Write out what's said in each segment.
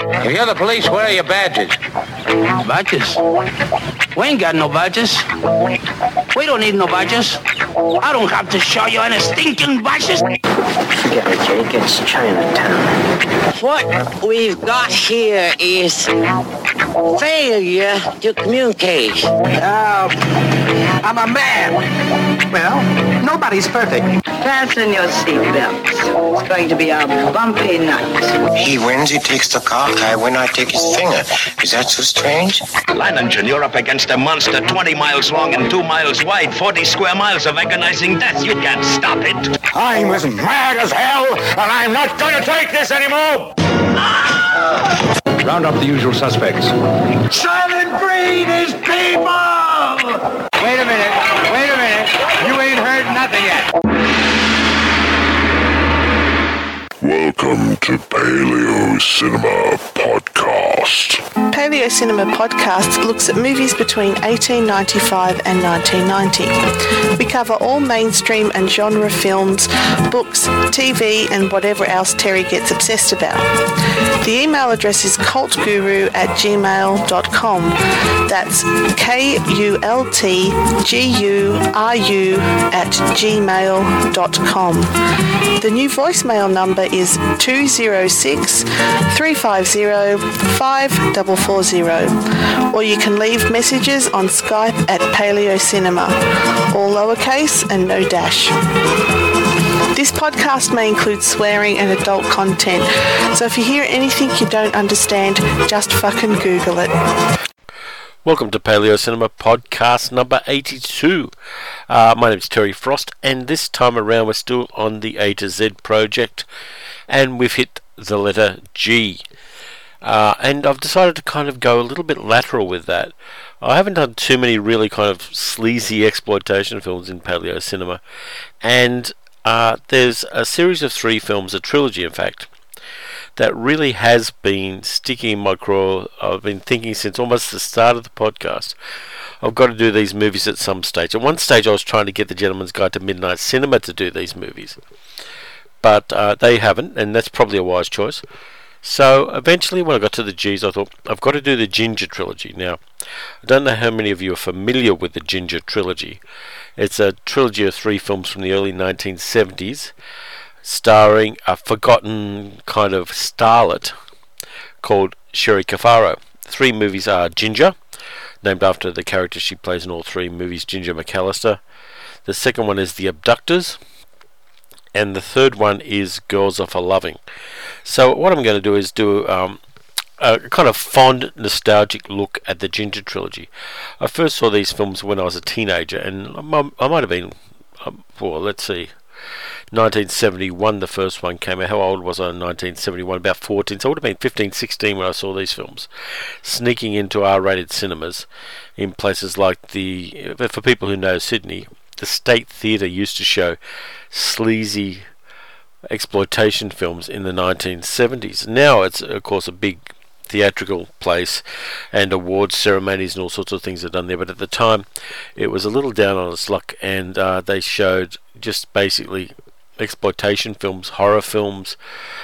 If you're the police, where are your badges? Badges? We ain't got no badges. We don't need no badges. I don't have to show you any stinking badges. Forget it, Jake. It's Chinatown. What we've got here is failure to communicate. I'm a man. Well, nobody's perfect. Fasten your seatbelts. It's going to be a bumpy night. He wins, he takes the cock. I win, I take his finger. Is that so strange? Leiningen, you're up against a monster 20 miles long and 2 miles wide, 40 square miles of agonizing death. You can't stop it. I'm as mad as hell, and I'm not going to take this anymore! Round up the usual suspects. Silent Breed is people! Wait a minute. You ain't heard nothing yet. Welcome to Paleo Cinema Podcast. Paleo Cinema Podcast looks at movies between 1895 and 1990. We cover all mainstream and genre films, books, TV, and whatever else Terry gets obsessed about. The email address is cultguru@gmail.com. That's KULTGURU@gmail.com. The new voicemail number is 206-350-5440, or you can leave messages on Skype at Paleo Cinema, all lowercase and no dash. This podcast may include swearing and adult content, so if you hear anything you don't understand, just fucking Google it. Welcome to Paleo Cinema Podcast number 82. My name is Terry Frost, and this time around we're still on the A to Z project, and we've hit the letter G. And I've decided to kind of go a little bit lateral with that. I haven't done too many really kind of sleazy exploitation films in Paleo Cinema, and there's a series of 3 films, a trilogy in fact, that really has been sticking in my craw. I've been thinking since almost the start of the podcast, I've got to do these movies at some stage. At one stage I was trying to get the Gentleman's Guide to Midnight Cinema to do these movies, but they haven't, and that's probably a wise choice. So eventually when I got to the G's, I thought I've got to do the Ginger trilogy. Now, I don't know how many of you are familiar with the Ginger trilogy. It's a trilogy of 3 films from the early 1970s, starring a forgotten kind of starlet called Sherry Cafaro. 3 movies are Ginger, named after the character she plays in all 3 movies, Ginger McAllister. The second one is The Abductors, and the third one is Girls Are For Loving. So what I'm going to do is do a kind of fond, nostalgic look at the Ginger trilogy. I first saw these films when I was a teenager, and I might have been, let's see, 1971 the first one came out. How old was I in 1971? About 14. So I would have been 15, 16 when I saw these films, sneaking into R-rated cinemas in places like for people who know Sydney, the State Theatre used to show sleazy exploitation films in the 1970s. Now it's of course a big theatrical place, and awards ceremonies and all sorts of things are done there, but at the time it was a little down on its luck, and they showed just basically exploitation films, horror films,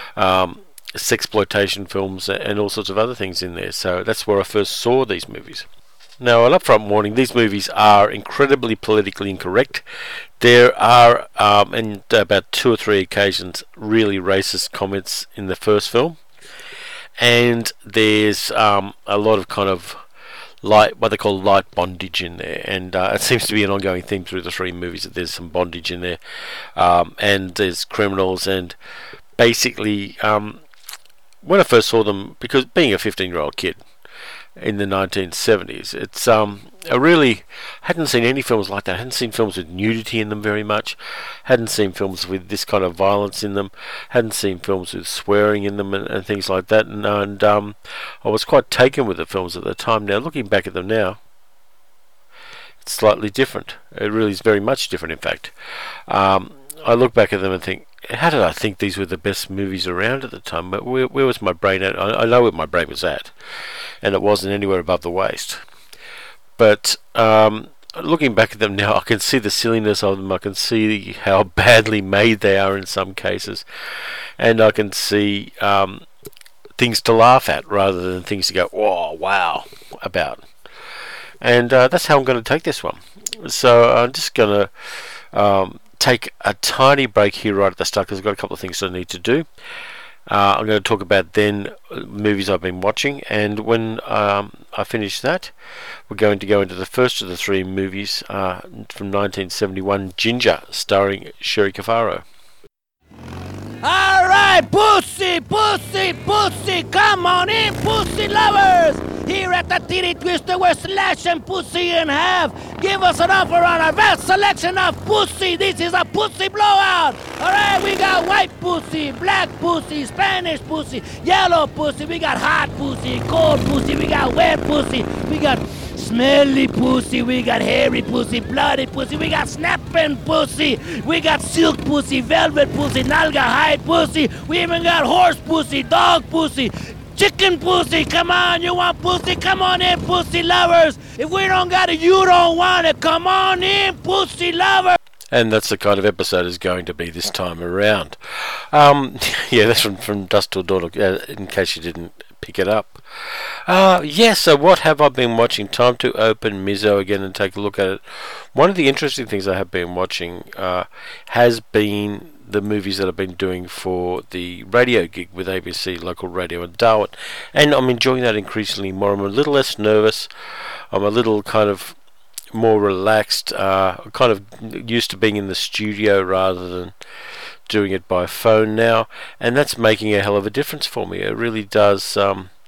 sexploitation films, and all sorts of other things in there. So that's where I first saw these movies. Now, an upfront warning, these movies are incredibly politically incorrect. There are, in about 2 or 3 occasions, really racist comments in the first film. And there's a lot of kind of what they call light bondage in there. And it seems to be an ongoing theme through the 3 movies, that there's some bondage in there. And there's criminals, and basically, when I first saw them, because being a 15-year-old kid in the 1970s, it's I really hadn't seen any films like that. I hadn't seen films with nudity in them very much, hadn't seen films with this kind of violence in them, hadn't seen films with swearing in them and things like that, and I was quite taken with the films at the time. Now looking back at them now, it's slightly different. It really is very much different, in fact. I look back at them and think, how did I think these were the best movies around at the time? But where was my brain at? I know where my brain was at, and it wasn't anywhere above the waist. But looking back at them now, I can see the silliness of them. I can see how badly made they are in some cases, and I can see things to laugh at rather than things to go, oh, wow, about. And that's how I'm going to take this one. So I'm just going to take a tiny break here right at the start because I've got a couple of things I need to do. I'm going to talk about then movies I've been watching, and when I finish that, we're going to go into the first of the three movies from 1971, Ginger, starring Sherry Cafaro. Alright, pussy, pussy, pussy, come on in, pussy lovers! Here at the Titty Twister, we're slashing pussy in half. Give us an offer on our vast selection of pussy. This is a pussy blowout. Alright, we got white pussy, black pussy, Spanish pussy, yellow pussy. We got hot pussy, cold pussy. We got wet pussy. We got smelly pussy, we got hairy pussy, bloody pussy, we got snapping pussy, we got silk pussy, velvet pussy, nalga hide pussy, we even got horse pussy, dog pussy, chicken pussy. Come on, you want pussy? Come on in, pussy lovers. If we don't got it, you don't want it. Come on in, pussy lovers. And that's the kind of episode it's going to be this time around. Yeah, that's from Dusk Till Dawn, in case you didn't pick it up. So what have I been watching? Time to open Mizzo again and take a look at it. One of the interesting things I have been watching has been the movies that I've been doing for the radio gig with ABC Local Radio in Darwin, and I'm enjoying that increasingly more. I'm a little less nervous. I'm a little kind of more relaxed, kind of used to being in the studio rather than doing it by phone now, and that's making a hell of a difference for me. It really does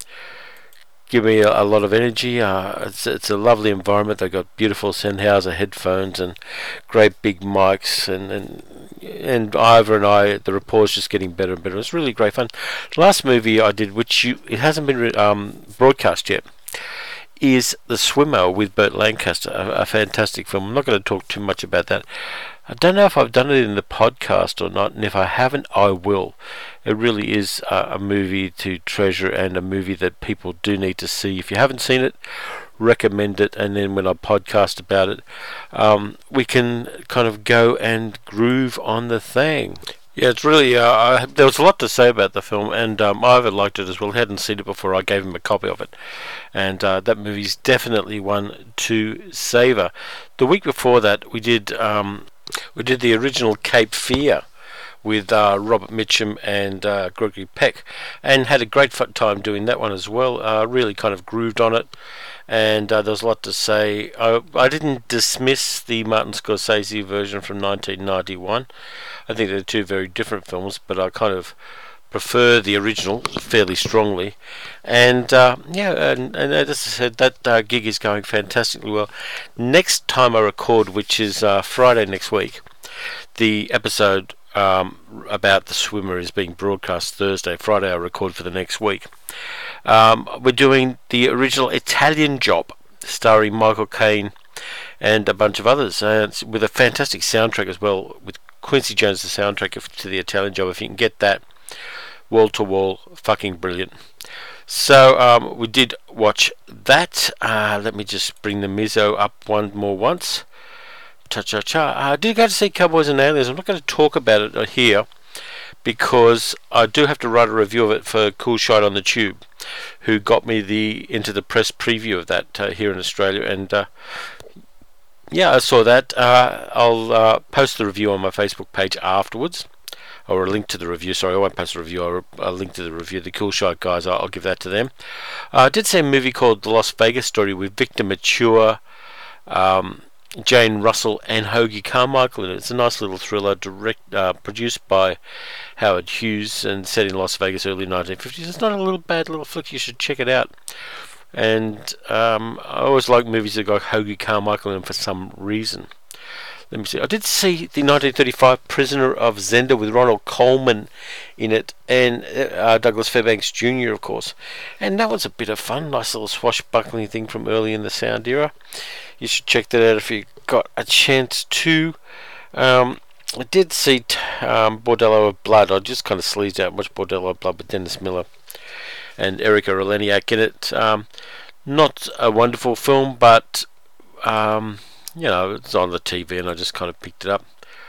give me a lot of energy. It's a lovely environment. They've got beautiful Sennheiser headphones and great big mics, and Ivor and I, the rapport's just getting better and better. It's really great fun. The last movie I did, it hasn't been broadcast yet, is The Swimmer with Burt Lancaster, a fantastic film. I'm not going to talk too much about that. I don't know if I've done it in the podcast or not, and if I haven't, I will. It really is a movie to treasure and a movie that people do need to see. If you haven't seen it, recommend it, and then when I podcast about it, we can kind of go and groove on the thing. Yeah, it's really, there was a lot to say about the film, and Ivor liked it as well. He hadn't seen it before. I gave him a copy of it, and that movie's definitely one to savour. The week before that, we did the original Cape Fear with Robert Mitchum and Gregory Peck, and had a great time doing that one as well. Really kind of grooved on it, and there was a lot to say. I didn't dismiss the Martin Scorsese version from 1991. I think they're two very different films, but I kind of prefer the original fairly strongly. And and as I said, that gig is going fantastically well. Next time I record, which is Friday next week, the episode about The Swimmer is being broadcast Thursday. Friday I record for the next week. We're doing the original Italian Job, starring Michael Caine and a bunch of others, with a fantastic soundtrack as well, with Quincy Jones, the soundtrack to the Italian Job. If you can get that, wall to wall, fucking brilliant. So we did watch that. Let me just bring the Mizzo up once. I did go to see Cowboys and Aliens. I'm not going to talk about it here because I do have to write a review of it for Cool Shite on the Tube, who got me into the press preview of that here in Australia, and I saw that. I'll post the review on my Facebook page afterwards, or a link to the review. Sorry, I won't post a review. Or a link to the review. The Cool Shite guys, I'll give that to them. I did see a movie called The Las Vegas Story with Victor Mature, Jane Russell and Hoagie Carmichael in it. It's a nice little thriller, produced by Howard Hughes and set in Las Vegas early 1950s. It's not a bad little flick. You should check it out. And I always like movies that got Hoagie Carmichael in them for some reason. Let me see. I did see the 1935 Prisoner of Zenda with Ronald Colman in it, and Douglas Fairbanks Jr., of course. And that was a bit of fun. Nice little swashbuckling thing from early in the sound era. You should check that out if you got a chance to. I did see Bordello of Blood. I just kind of sleazed out and watched Bordello of Blood with Dennis Miller and Erika Eleniak in it. Not a wonderful film, but it's on the TV and I just kind of picked it up.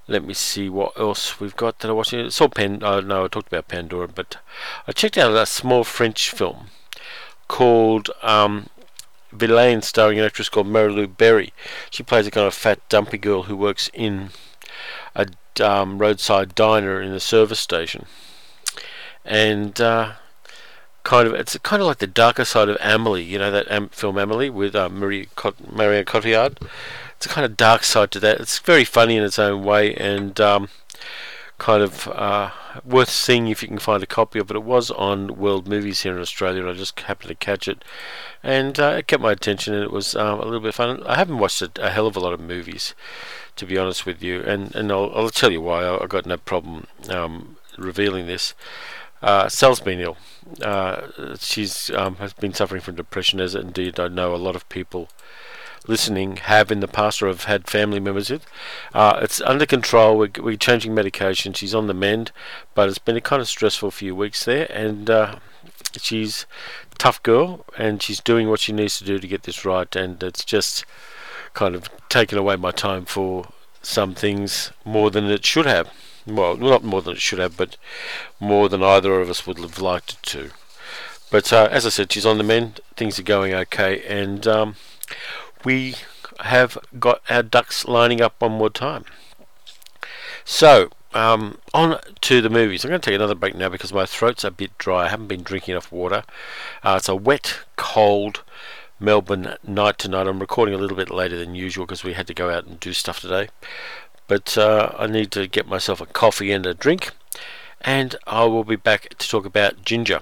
let me see what else we've got that I watched. I saw I talked about Pandora, but I checked out a small French film called Villain, starring an actress called Mary-Lou Berry. She plays a kind of fat, dumpy girl who works in a roadside diner in a service station, and it's kind of like the darker side of Amélie. You know that film Amélie with Marion Cotillard. It's a kind of dark side to that. It's very funny in its own way, and kind of worth seeing if you can find a copy of it. It was on World Movies here in Australia, and I just happened to catch it, and it kept my attention, and it was a little bit fun. I haven't watched a hell of a lot of movies, to be honest with you, and I'll tell you why. I've got no problem revealing this. Sal's been ill. She's has been suffering from depression, as indeed I know a lot of people listening have in the past or have had family members with. It's under control. We're changing medication. She's on the mend, but it's been a kind of stressful few weeks there, and she's a tough girl, and she's doing what she needs to do to get this right, and it's just kind of taken away my time for some things more than it should have. Well, not more than it should have, but more than either of us would have liked it to. But as I said, she's on the mend. Things are going okay, and we have got our ducks lining up one more time. So, on to the movies. I'm going to take another break now because my throat's a bit dry. I haven't been drinking enough water. It's a wet, cold Melbourne night tonight. I'm recording a little bit later than usual because we had to go out and do stuff today. But I need to get myself a coffee and a drink, and I will be back to talk about Ginger.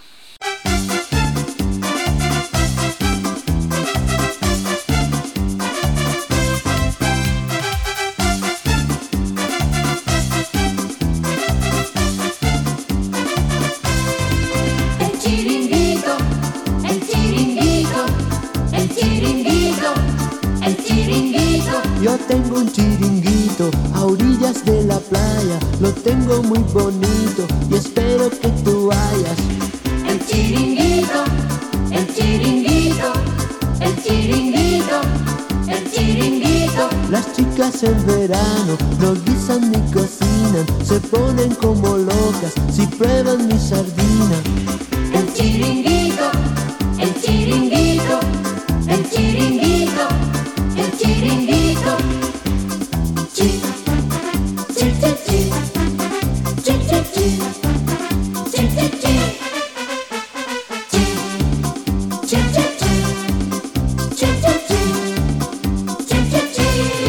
Yo tengo un chiringuito a orillas de la playa, lo tengo muy bonito y espero que tú vayas. El chiringuito, el chiringuito, el chiringuito, el chiringuito. Las chicas en verano no guisan ni cocinan, se ponen como locas si prueban mi sardina. El chiringuito, el chiringuito, el chiringuito, el chiringuito. Chi, chi, chi, chi, chi, chi, chi, chi, chi, chi, chi, chi, chi, chi, chi, chi, chi, chi,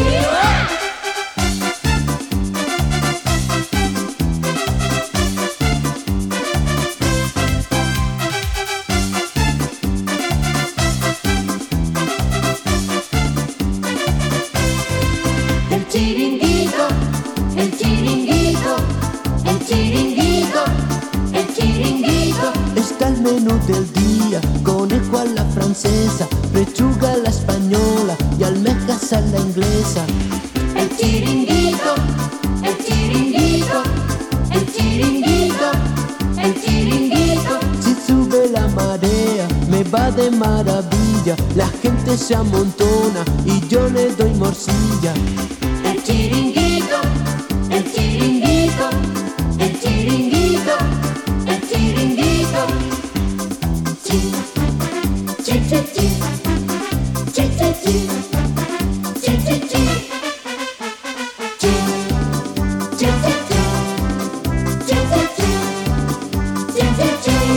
El chiringuito, el chiringuito, el chiringuito, el chiringuito. Está el menú del día, conejo a la francesa, pechuga a la española y almejas a la inglesa. El chiringuito, el chiringuito, el chiringuito, el chiringuito. Si sube la marea, me va de maravilla, la gente se amontona y yo le doy morcilla. El chiringuito, el chiringuito, el chiringuito, el chiringuito. Chi, chi, chi, chi, chi, chi, chi, chi, chi, chi, chi, chi, chi, chi, chi, chi, chi, chi, chi.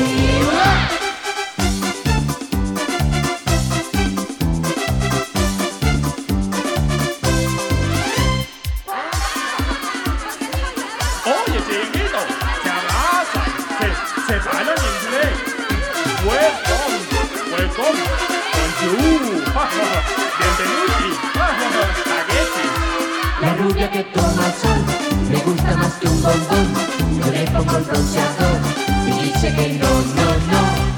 Oye, chiringuito, se abrazan, se bailan en inglés. Welcome, welcome, bonjour, bienvenido, spaghetti. La rubia que toma el sol me gusta más que un bombón. Yo le pongo el bronceador y dice que no, no, no.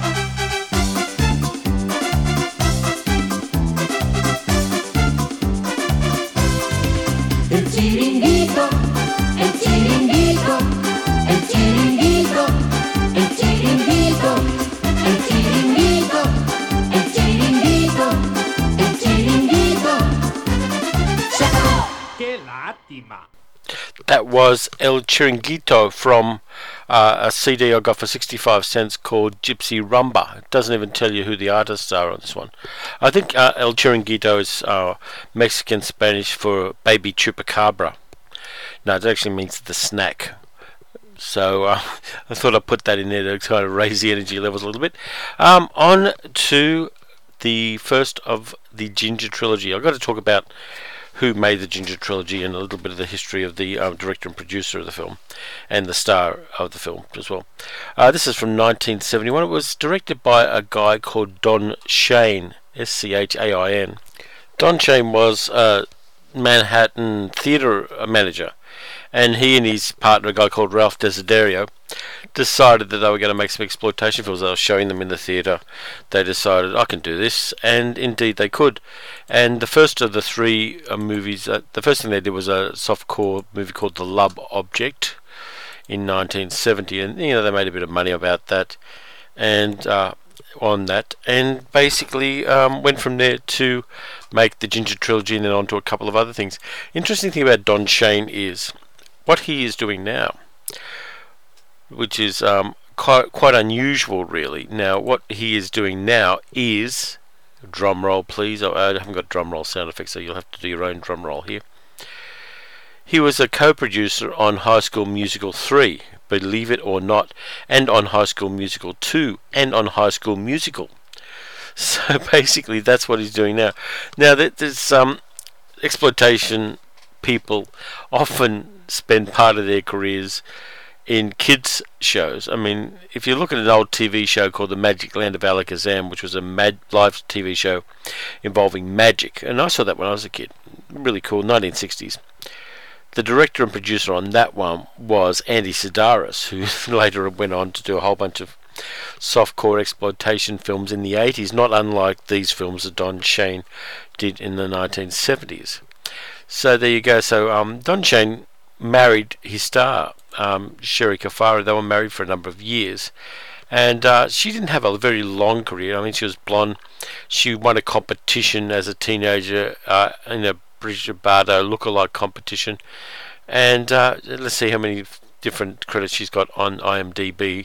El chiringuito, el chiringuito, el chiringuito, el chiringuito, el chiringuito, el chiringuito, el chiringuito. ¡Se acabó! ¡Qué lástima! was El Chiringuito from a CD I got for 65 cents called Gypsy Rumba. It doesn't even tell you who the artists are on this one. I think El Chiringuito is Mexican Spanish for baby chupacabra. No, it actually means the snack. So I thought I'd put that in there to kind of raise the energy levels a little bit. On to the first of the Ginger trilogy. I've got to talk about who made the Ginger trilogy and a little bit of the history of the director and producer of the film and the star of the film as well. This is from 1971. It was directed by a guy called Don Shane, Schain. Don Shane was a Manhattan theatre manager, and he and his partner, a guy called Ralph Desiderio, decided that they were going to make some exploitation films. They were showing them in the theatre. They decided, I can do this, and indeed they could. And the first of the three movies, the first thing they did was a softcore movie called The Love Object in 1970, and they made a bit of money about that, and on that, and basically went from there to make the Ginger trilogy, and then on to a couple of other things. Interesting thing about Don Shane is what he is doing now, which is quite unusual, really. Now, what he is doing now is, drum roll please, I haven't got drum roll sound effects, so you'll have to do your own drum roll here. He was a co-producer on High School Musical 3, believe it or not, and on High School Musical 2, and on High School Musical. So basically that's what he's doing now. Now, there's exploitation people often spend part of their careers in kids shows. I mean, if you look at an old TV show called The Magic Land of Alakazam, which was a live TV show involving magic, and I saw that when I was a kid, really cool, 1960s. The director and producer on that one was Andy Sidaris, who later went on to do a whole bunch of softcore exploitation films in the 80s, not unlike these films that Don Shane did in the 1970s. So there you go. So Don Shane married his star, Sherry Kafara. They were married for a number of years, and she didn't have a very long career. I mean, she was blonde. She won a competition as a teenager in a Brigitte Bardot lookalike competition, and let's see how many different credits she's got on IMDb.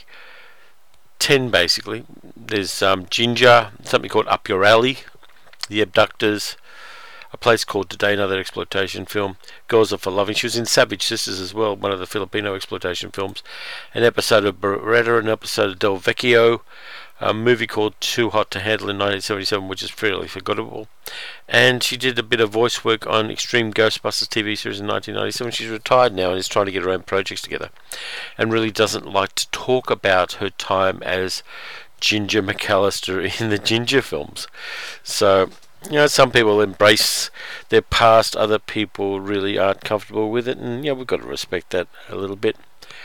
10 basically. There's Ginger, something called Up Your Alley, The Abductors, A Place Called Today, another exploitation film, Girls Are For Loving. She was in Savage Sisters as well, one of the Filipino exploitation films, an episode of Beretta, an episode of Del Vecchio, a movie called Too Hot to Handle in 1977, which is fairly forgettable, and she did a bit of voice work on Extreme Ghostbusters TV series in 1997. She's retired now and is trying to get her own projects together, and really doesn't like to talk about her time as Ginger McAllister in the Ginger films. So, some people embrace their past, other people really aren't comfortable with it, and we've got to respect that a little bit.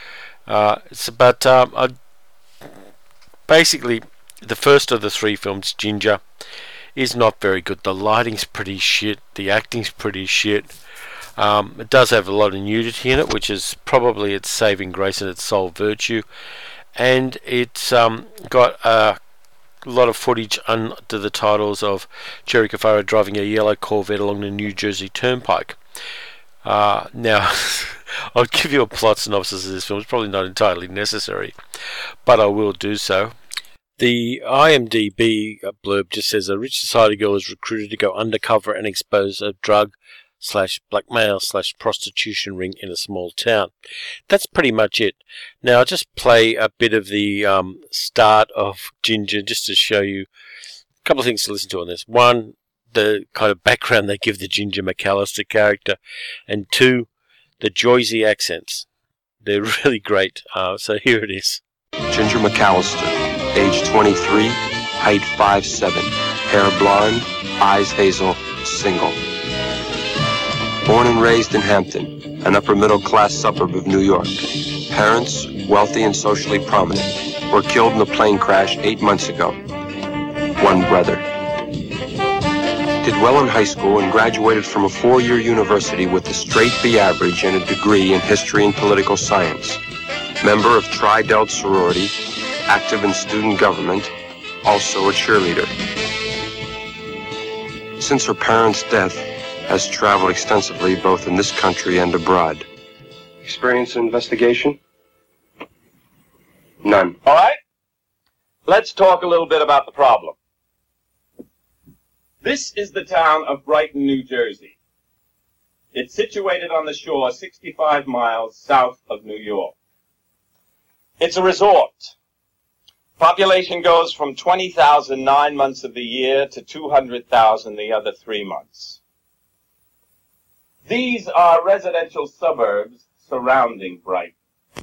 Basically, the first of the three films, Ginger, is not very good. The lighting's pretty shit, the acting's pretty shit. It does have a lot of nudity in it, which is probably its saving grace and its sole virtue, and it's got a lot of footage under the titles of Cherry Kafara driving a yellow Corvette along the New Jersey Turnpike. Now, I'll give you a plot synopsis of this film. It's probably not entirely necessary, but I will do so. The IMDb blurb just says a rich society girl is recruited to go undercover and expose a drug/blackmail/prostitution ring in a small town. That's pretty much it. Now, I'll just play a bit of the start of Ginger just to show you a couple of things to listen to on this. One, the kind of background they give the Ginger McAllister character, and two, the Jersey accents. They're really great. So here it is. Ginger McAllister, age 23, height 5'7", hair blonde, eyes hazel, single. Born and raised in Hampton, an upper-middle-class suburb of New York. Parents, wealthy and socially prominent, were killed in a plane crash 8 months ago. One brother. Did well in high school and graduated from a 4-year university with a straight B average and a degree in history and political science. Member of Tri Delt sorority, active in student government, also a cheerleader. Since her parents' death, has traveled extensively both in this country and abroad. Experience in investigation? None. All right. Let's talk a little bit about the problem. This is the town of Brighton, New Jersey. It's situated on the shore 65 miles south of New York. It's a resort. Population goes from 20,000 9 months of the year to 200,000 the other 3 months. These are residential suburbs surrounding Brighton.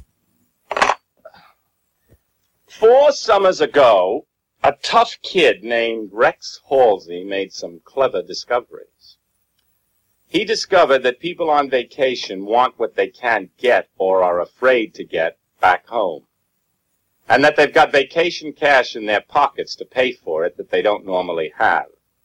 4 summers ago, a tough kid named Rex Halsey made some clever discoveries. He discovered that people on vacation want what they can't get or are afraid to get back home, and that they've got vacation cash in their pockets to pay for it that they don't normally have.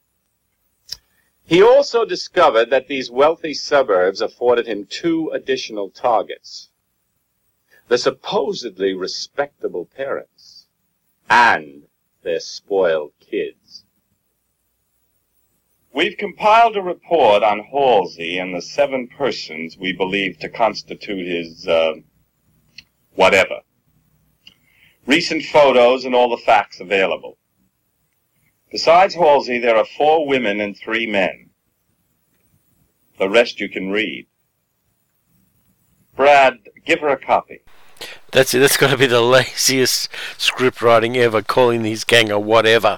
He also discovered that these wealthy suburbs afforded him 2 additional targets: the supposedly respectable parents and their spoiled kids. We've compiled a report on Halsey and the 7 persons we believe to constitute his, whatever. Recent photos and all the facts available. Besides Halsey, there are 4 women and 3 men. The rest you can read. Brad, give her a copy. That's it. That's got to be the laziest script writing ever, calling these gang a whatever,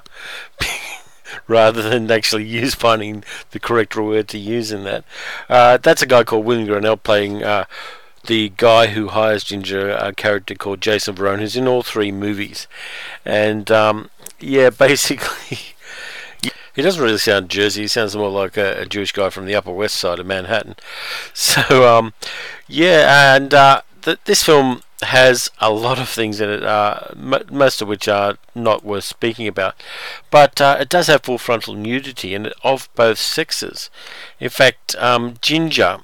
rather than actually finding the correct word to use in that. That's a guy called William Grinnell playing the guy who hires Ginger, a character called Jason Verone, who's in all 3 movies. And yeah, basically, he doesn't really sound Jersey. He sounds more like a Jewish guy from the Upper West Side of Manhattan. So yeah, and this film has a lot of things in it, most of which are not worth speaking about, but it does have full frontal nudity, and of both sexes. In fact, Ginger,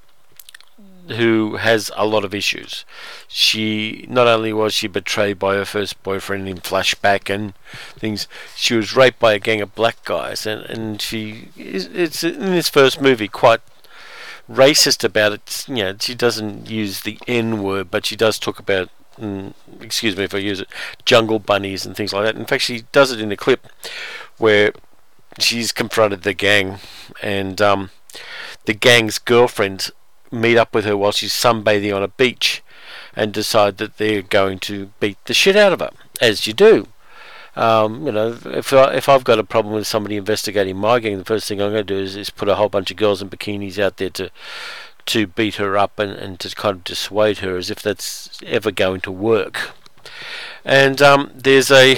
who has a lot of issues, she not only was she betrayed by her first boyfriend in flashback and things, she was raped by a gang of black guys, and it's in this first movie quite racist about it. You know, she doesn't use the N word, but she does talk about, excuse me if I use it, jungle bunnies and things like that. In fact, she does it in a clip where she's confronted the gang, and the gang's girlfriends meet up with her while she's sunbathing on a beach and decide that they're going to beat the shit out of her, as you do. You know, if I've got a problem with somebody investigating my gang, the first thing I'm going to do is put a whole bunch of girls in bikinis out there to beat her up and to kind of dissuade her, as if that's ever going to work. And there's a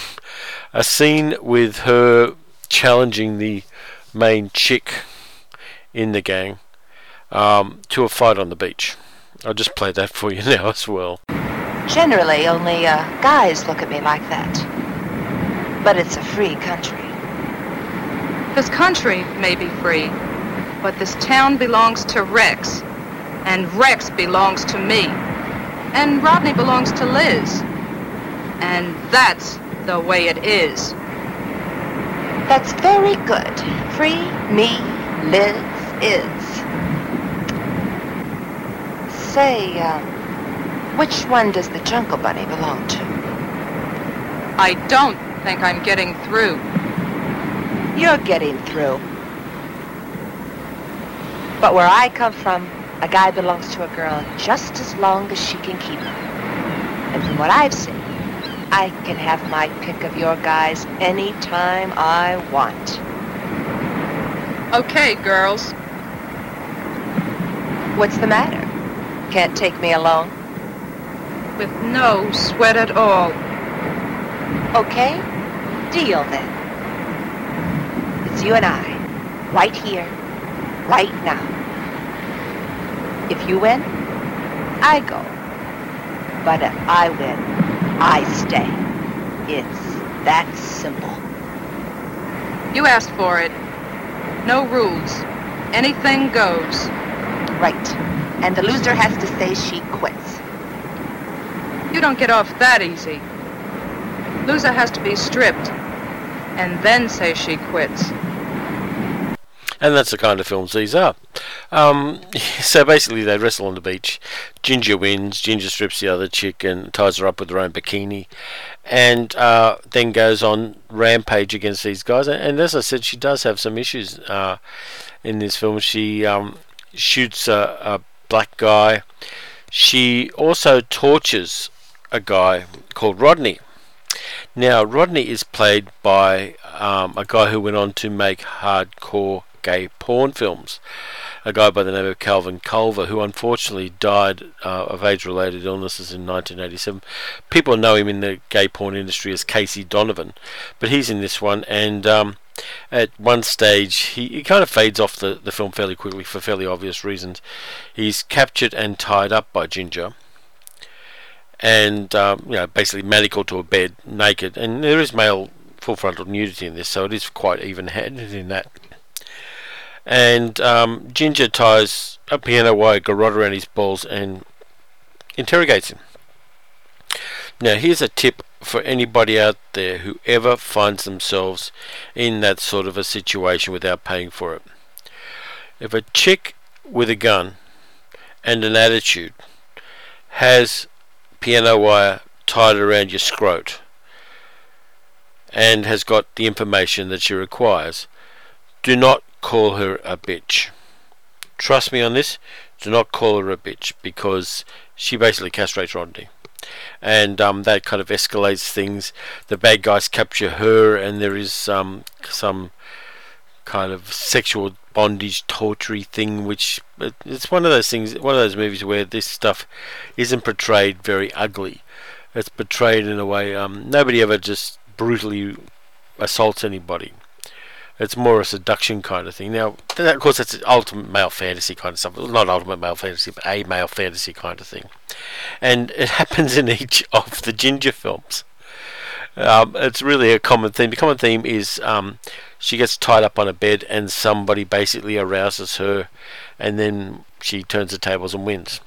scene with her challenging the main chick in the gang to a fight on the beach. I'll just play that for you now as well. Generally, only guys look at me like that. But it's a free country. This country may be free, but this town belongs to Rex. And Rex belongs to me. And Rodney belongs to Liz. And that's the way it is. That's very good. Free, me, Liz, is. Say, which one does the Jungle Bunny belong to? I don't think I'm getting through. You're getting through. But where I come from, a guy belongs to a girl just as long as she can keep him. And from what I've seen, I can have my pick of your guys anytime I want. Okay, girls. What's the matter? Can't take me along? With no sweat at all. Okay, deal then. It's you and I, right here, right now. If you win, I go. But if I win, I stay. It's that simple. You asked for it. No rules. Anything goes. Right. And the loser has to say she quits. You don't get off that easy. Loser has to be stripped and then say she quits. And that's the kind of films these are. So basically they wrestle on the beach. Ginger wins. Ginger strips the other chick and ties her up with her own bikini, and then goes on rampage against these guys. And as I said, she does have some issues in this film. She shoots a black guy. She also tortures a guy called Rodney. Now, Rodney is played by a guy who went on to make hardcore gay porn films, a guy by the name of Calvin Culver, who unfortunately died of age-related illnesses in 1987. People know him in the gay porn industry as Casey Donovan, but he's in this one, and at one stage he kind of fades off the film fairly quickly for fairly obvious reasons. He's captured and tied up by Ginger, and basically manacled to a bed naked, and there is male full frontal nudity in this, so it is quite even-handed in that. And Ginger ties a piano wire garrote around his balls and interrogates him. Now, here's a tip for anybody out there who ever finds themselves in that sort of a situation without paying for it. If a chick with a gun and an attitude has piano wire tied around your scrot and has got the information that she requires, do not call her a bitch. Trust me on this, do not call her a bitch, because she basically castrates Rodney, and that kind of escalates things. The bad guys capture her, and there is some kind of sexual bondage, torture thing, which it's one of those things, one of those movies where this stuff isn't portrayed very ugly. It's portrayed in a way nobody ever just brutally assaults anybody. It's more a seduction kind of thing. Now, of course, that's ultimate male fantasy kind of stuff. Not ultimate male fantasy, but a male fantasy kind of thing. And it happens in each of the Ginger films. It's really a common theme. The common theme is she gets tied up on a bed and somebody basically arouses her, and then she turns the tables and wins.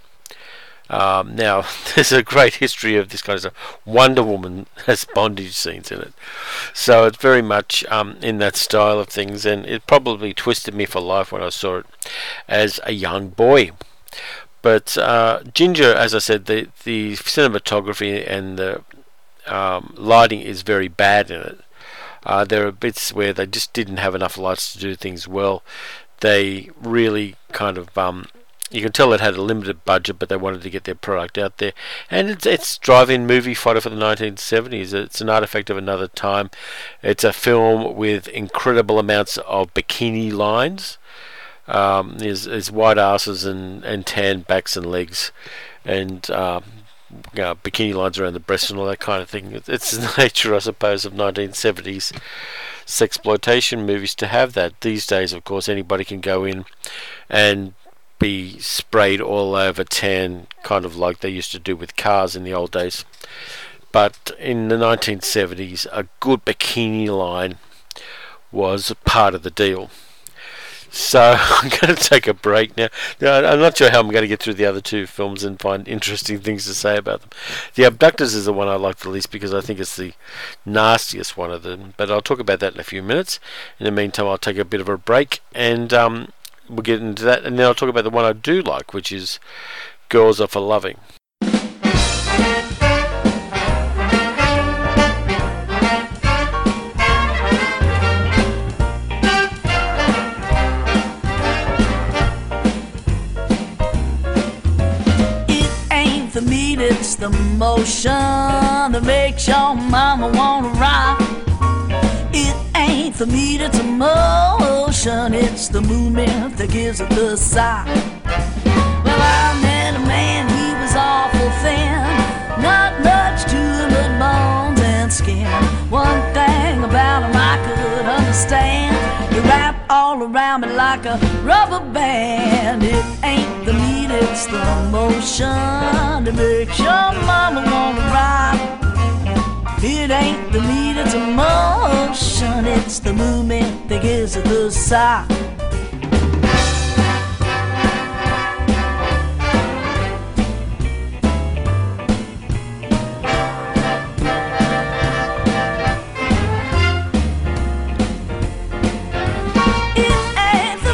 Now, there's a great history of this kind of stuff. Wonder Woman has bondage scenes in it. So it's very much in that style of things, and it probably twisted me for life when I saw it as a young boy. But Ginger, as I said, the cinematography and the lighting is very bad in it. There are bits where they just didn't have enough lights to do things well. They really kind of... you can tell it had a limited budget, but they wanted to get their product out there. And it's drive-in movie fodder for the 1970s. It's an artifact of another time. It's a film with incredible amounts of bikini lines. There's white asses and tan backs and legs, and bikini lines around the breasts and all that kind of thing. It's the nature, I suppose, of 1970s sexploitation movies to have that. These days, of course, anybody can go in and be sprayed all over tan, kind of like they used to do with cars in the old days. But in the 1970s, a good bikini line was part of the deal. So I'm going to take a break now. I'm not sure how I'm going to get through the other two films and find interesting things to say about them. The Abductors is the one I like the least because I think it's the nastiest one of them. But I'll talk about that in a few minutes. In the meantime, I'll take a bit of a break, and we'll get into that, and then I'll talk about the one I do like, which is Girls Are for Loving. It ain't the meat, it's the motion that makes your mama wanna rock. It ain't the meat, it's emotion. It's the movement that gives it the sigh. Well, I met a man, he was awful thin. Not much to him but bones and skin. One thing about him I could understand. He wrapped all around me like a rubber band. It ain't the meat, it's the emotion that makes your mama wanna ride. It ain't the meat, it's emotion. It's the movement that gives it the sigh. It ain't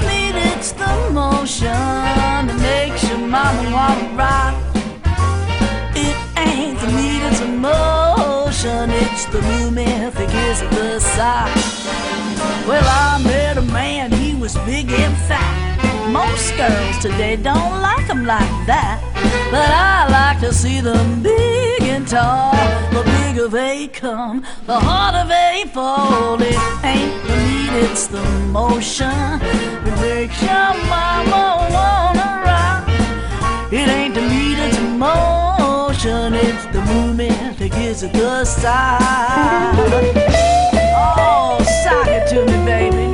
lie. Well, I met a man, he was big and fat. Most girls today don't like them like that, but I like to see them big and tall. The bigger they come, the harder they fall. It ain't the meat, it's the motion that makes your mama wanna rock. It ain't the meat, it's the motion, it's the movement that gives it the sign. Oh, sock it to me, baby.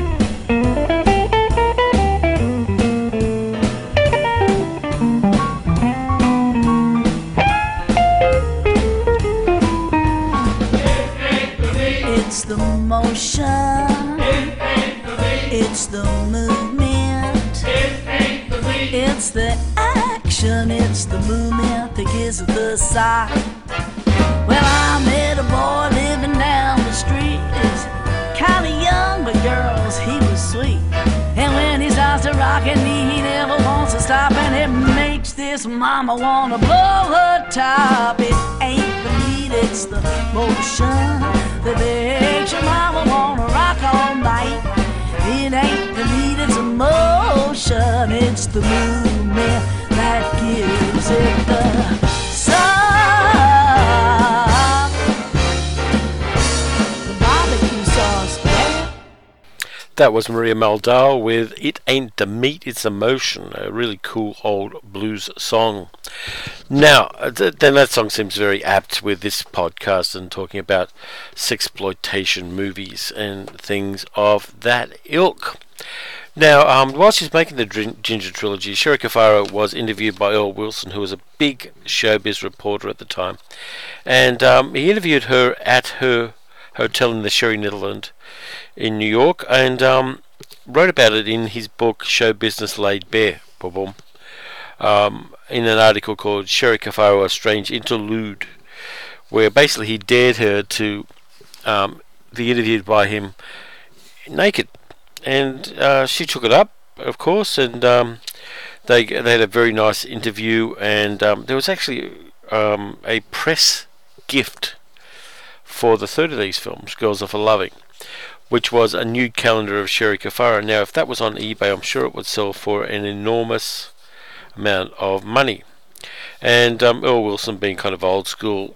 It's the motion, it's the movement, it's the action, it's the movement that gives it the sign. Well, I met a boy living down the street. He's kinda young, but girls, he was sweet. And when he starts to rockin' me, he never wants to stop, and it makes this mama wanna blow her top. It ain't the beat, it's the motion that makes your mama wanna rock all night. It ain't the beat, it's the motion, it's the movement that gives it the sign. That was Maria Muldaur with It Ain't the Meat, It's the Motion, a really cool old blues song. Now, then that song seems very apt with this podcast and talking about sexploitation movies and things of that ilk. Now, while she's making the Ginger Trilogy, Sherry Cafaro was interviewed by Earl Wilson, who was a big showbiz reporter at the time. And he interviewed her at her hotel in the Sherry Netherland in New York, and wrote about it in his book Show Business Laid Bare, in an article called Sherry Cafaro, A Strange Interlude, where basically he dared her to be interviewed by him naked, and she took it up, of course, and they had a very nice interview, and there was actually a press gift for the third of these films, Girls Are For Loving, which was a nude calendar of Sherry Cafaro. Now, if that was on eBay, I'm sure it would sell for an enormous amount of money. And Earl Wilson, being kind of old school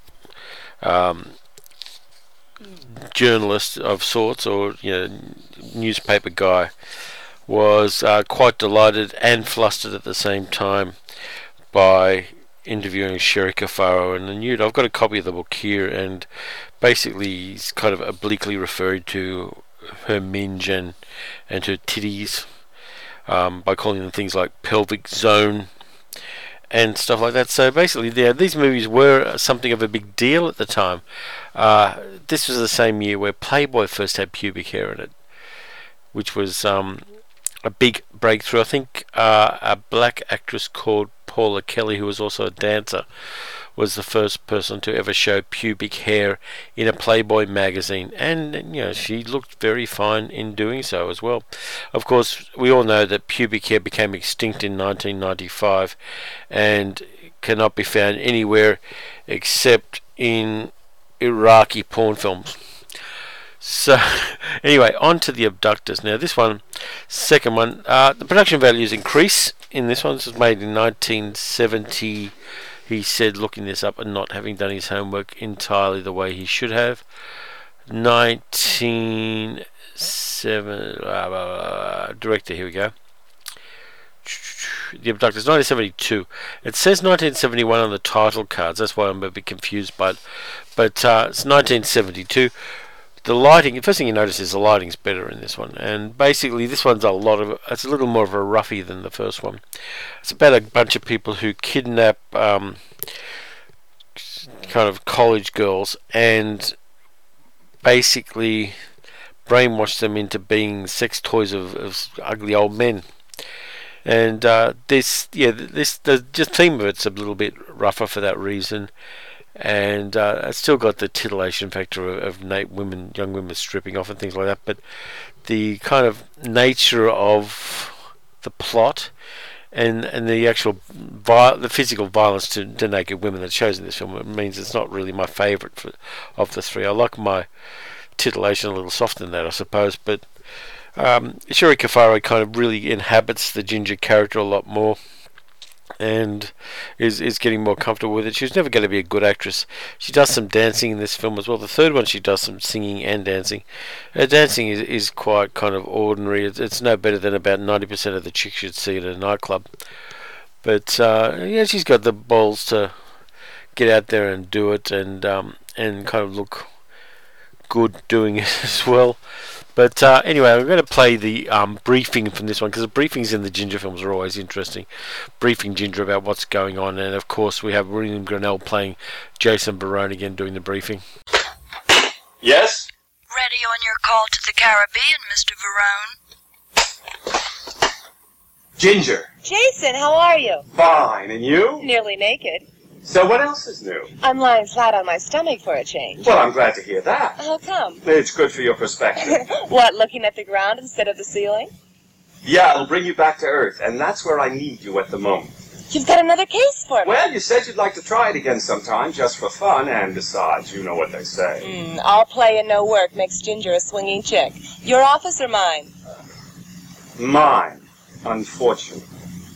journalist of sorts, or newspaper guy, was quite delighted and flustered at the same time by interviewing Sherry Cafaro in the nude. I've got a copy of the book here, and basically he's kind of obliquely referred to her minge and her titties by calling them things like pelvic zone and stuff like that. So basically, these movies were something of a big deal at the time. This was the same year where Playboy first had pubic hair in it, which was a big breakthrough. I think a black actress called Paula Kelly, who was also a dancer, was the first person to ever show pubic hair in a Playboy magazine, and she looked very fine in doing so as well. Of course, we all know that pubic hair became extinct in 1995 and cannot be found anywhere except in Iraqi porn films. So, anyway, on to The Abductors. Now, this one, second one, the production values increase in this one. This was made in 1970. He said, looking this up and not having done his homework entirely the way he should have. 1970, here we go. The Abductors, 1972. It says 1971 on the title cards. That's why I'm a bit confused, but it's 1972. The lighting, the first thing you notice is the lighting's better in this one, and basically this one's it's a little more of a roughie than the first one. It's about a bunch of people who kidnap kind of college girls and basically brainwash them into being sex toys of ugly old men. And the theme of it's a little bit rougher for that reason. And it's still got the titillation factor of young women stripping off and things like that, but the kind of nature of the plot and the actual the physical violence to naked women that shows in this film, it means it's not really my favourite of the three. I like my titillation a little softer than that, I suppose. But Sherry Cafaro kind of really inhabits the Ginger character a lot more, and is getting more comfortable with it. She's never going to be a good actress. She does some dancing in this film as well. The third one, she does some singing and dancing. Her dancing is quite kind of ordinary. It's no better than about 90% of the chicks you'd see at a nightclub. But she's got the balls to get out there and do it, and kind of look good doing it as well. But anyway, I'm going to play the briefing from this one, because the briefings in the Ginger films are always interesting. Briefing Ginger about what's going on, and of course we have William Grinnell playing Jason Barone again doing the briefing. Yes? Ready on your call to the Caribbean, Mr. Varone. Ginger. Jason, how are you? Fine, and you? Nearly naked. So what else is new? I'm lying flat on my stomach for a change. Well, I'm glad to hear that. How come? It's good for your perspective. What, looking at the ground instead of the ceiling? Yeah, it'll bring you back to Earth, and that's where I need you at the moment. You've got another case for me. Well, you said you'd like to try it again sometime, just for fun, and besides, you know what they say. All play and no work makes Ginger a swinging chick. Your office or mine? Mine, unfortunately.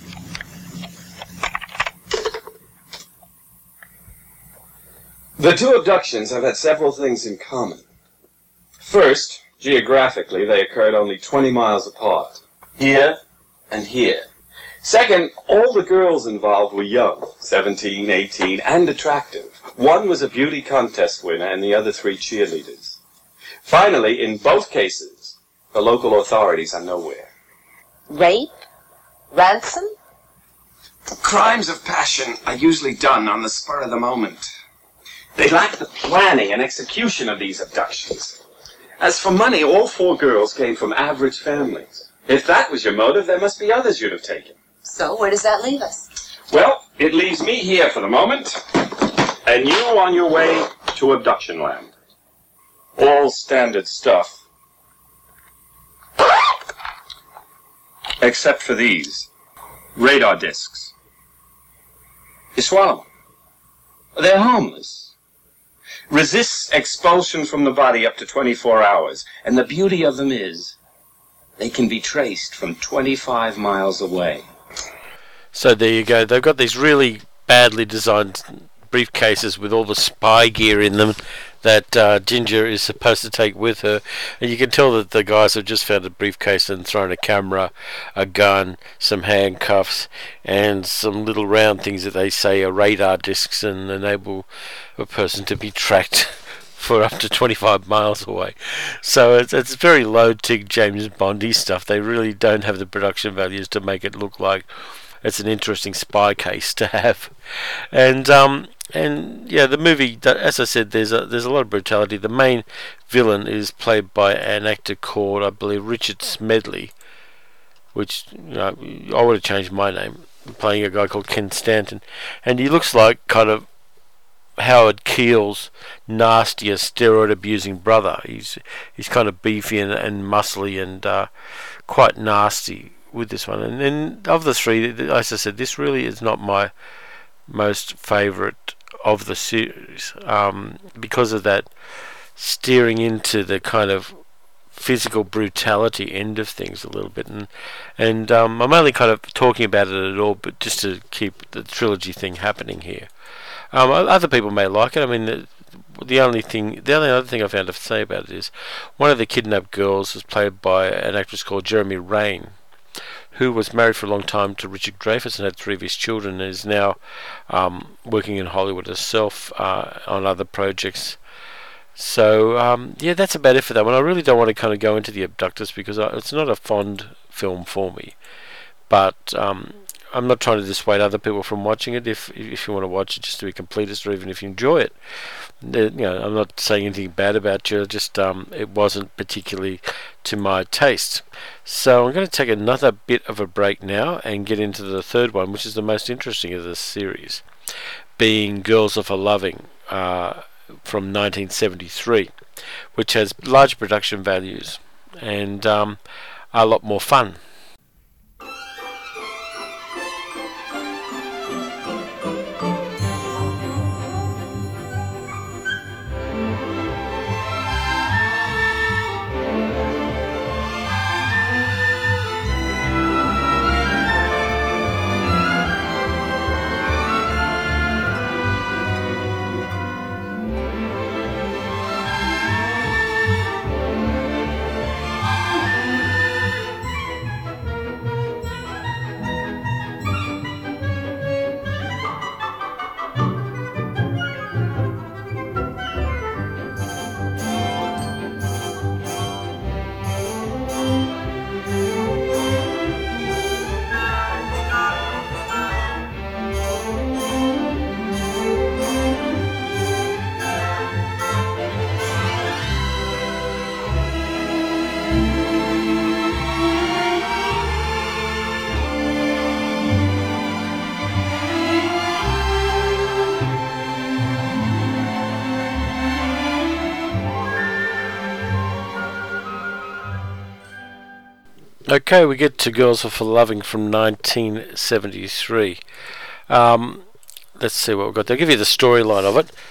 The two abductions have had several things in common. First, geographically, they occurred only 20 miles apart. Here and here. Second, all the girls involved were young, 17, 18, and attractive. One was a beauty contest winner and the other 3 cheerleaders. Finally, in both cases, the local authorities are nowhere. Rape? Ransom? Crimes of passion are usually done on the spur of the moment. They lack the planning and execution of these abductions. As for money, all 4 girls came from average families. If that was your motive, there must be others you'd have taken. So, where does that leave us? Well, it leaves me here for the moment, and you on your way to abduction land. All standard stuff. Except for these. Radar discs. You swallow them. They're harmless. Resists expulsion from the body up to 24 hours. And the beauty of them is, they can be traced from 25 miles away. So there you go. They've got these really badly designed briefcases with all the spy gear in them that Ginger is supposed to take with her. And you can tell that the guys have just found a briefcase and thrown a camera, a gun, some handcuffs, and some little round things that they say are radar discs and enable a person to be tracked for up to 25 miles away. So it's very low-tech James Bondy stuff. They really don't have the production values to make it look like it's an interesting spy case to have. And yeah, the movie, as I said, there's a lot of brutality. The main villain is played by an actor called, I believe, Richard Smedley, which, you know, I would have changed my name, playing a guy called Ken Stanton, and he looks like kind of Howard Keel's nastier steroid-abusing brother. He's kind of beefy and muscly and quite nasty with this one. And then of the 3, as I said, this really is not my most favourite of the series, because of that steering into the kind of physical brutality end of things a little bit, and I'm only kind of talking about it at all, but just to keep the trilogy thing happening here. Other people may like it. I mean, the only other thing I found to say about it is one of the kidnapped girls was played by an actress called Jeremy Rain, who was married for a long time to Richard Dreyfuss and had 3 of his children, and is now working in Hollywood herself on other projects. So, yeah, that's about it for that one. I really don't want to kind of go into The Abductors because it's not a fond film for me. But I'm not trying to dissuade other people from watching it. If you want to watch it just to be completist, or even if you enjoy it, you know, I'm not saying anything bad about you. Just it wasn't particularly to my taste. So I'm going to take another bit of a break now and get into the third one, which is the most interesting of this series, being Girls of a Loving from 1973, which has large production values and a lot more fun. Okay, we get to Girls Are For Loving from 1973. Let's see what we've got there. I'll give you the storyline of it.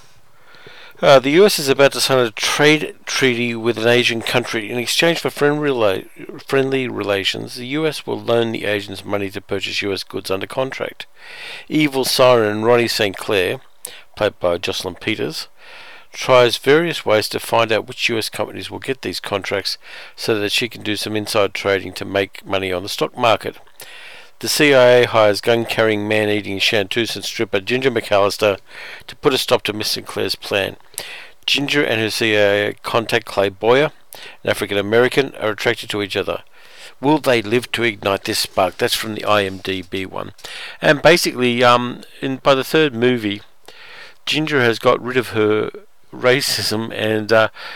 The US is about to sign a trade treaty with an Asian country. In exchange for friendly relations, the US will loan the Asians money to purchase US goods under contract. Evil siren Ronnie St. Clair, played by Jocelyn Peters, tries various ways to find out which US companies will get these contracts so that she can do some inside trading to make money on the stock market. The CIA hires gun-carrying, man-eating chanteuse and stripper Ginger McAllister to put a stop to Miss Sinclair's plan. Ginger and her CIA contact Clay Boyer, an African-American, are attracted to each other. Will they live to ignite this spark? That's from the IMDb one. And basically, by the third movie, Ginger has got rid of her racism, and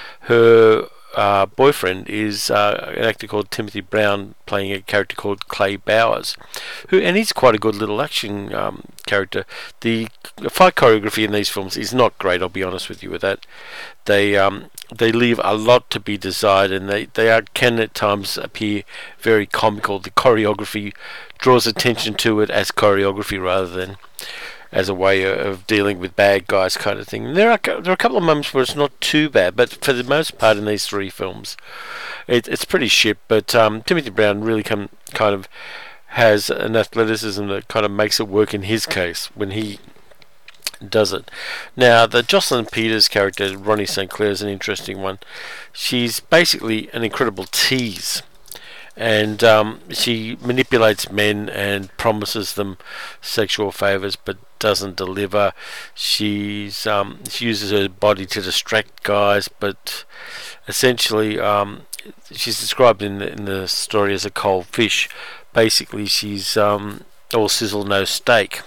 her boyfriend is an actor called Timothy Brown, playing a character called Clay Bowers, and he's quite a good little action character. The fight choreography in these films is not great, I'll be honest with you with that. They leave a lot to be desired, and they can at times appear very comical. The choreography draws attention to it as choreography rather than as a way of dealing with bad guys kind of thing. And there are a couple of moments where it's not too bad, but for the most part in these three films, it's pretty shit. But Timothy Brown really kind of has an athleticism that kind of makes it work in his case when he does it. Now, the Jocelyn Peters character, Ronnie St. Clair, is an interesting one. She's basically an incredible tease. And she manipulates men and promises them sexual favours, but doesn't deliver. She uses her body to distract guys, but essentially she's described in the story as a cold fish. Basically, she's all sizzle, no steak.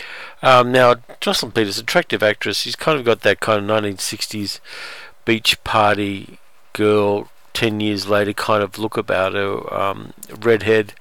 Now, Jocelyn Peters, attractive actress. She's kind of got that kind of 1960s beach party girl, 10 years later kind of look about her. Redhead,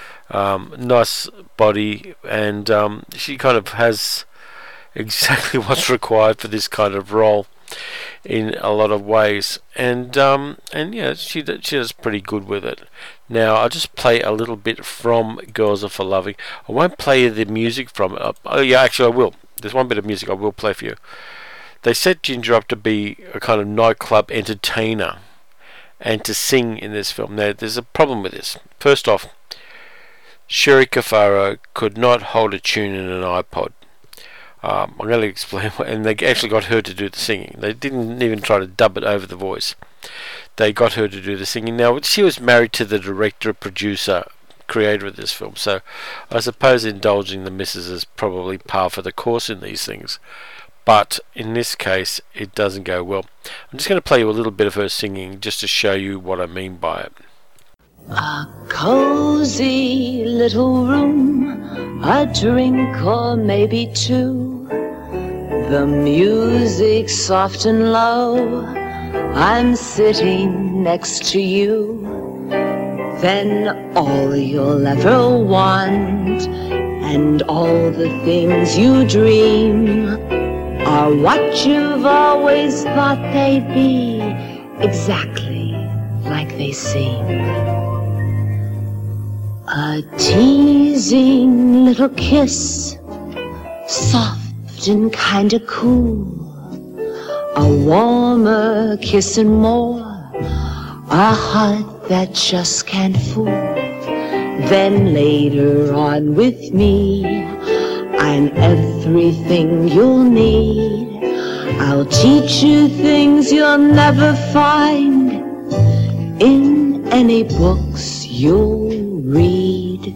nice body, and she kind of has exactly what's required for this kind of role in a lot of ways, and yeah, she does pretty good with it. Now I'll just play a little bit from Girls Are For Loving. I won't play the music from it. Oh yeah, actually I will. There's one bit of music I will play for you. They set Ginger up to be a kind of nightclub entertainer and to sing in this film. Now there's a problem with this. First off, Sherry Cafaro could not hold a tune in an iPod. I'm going to explain, and they actually got her to do the singing. They didn't even try to dub it over the voice. They got her to do the singing. Now, she was married to the director, producer, creator of this film, so I suppose indulging the missus is probably par for the course in these things. But in this case, it doesn't go well. I'm just going to play you a little bit of her singing just to show you what I mean by it. A cozy little room, a drink or maybe two, the music soft and low, I'm sitting next to you. Then all you'll ever want and all the things you dream are what you've always thought they'd be, exactly like they seem. A teasing little kiss, soft and kinda cool, a warmer kiss and more, a heart that just can't fool. Then later on with me, I'm everything you'll need. I'll teach you things you'll never find in any books you'll read.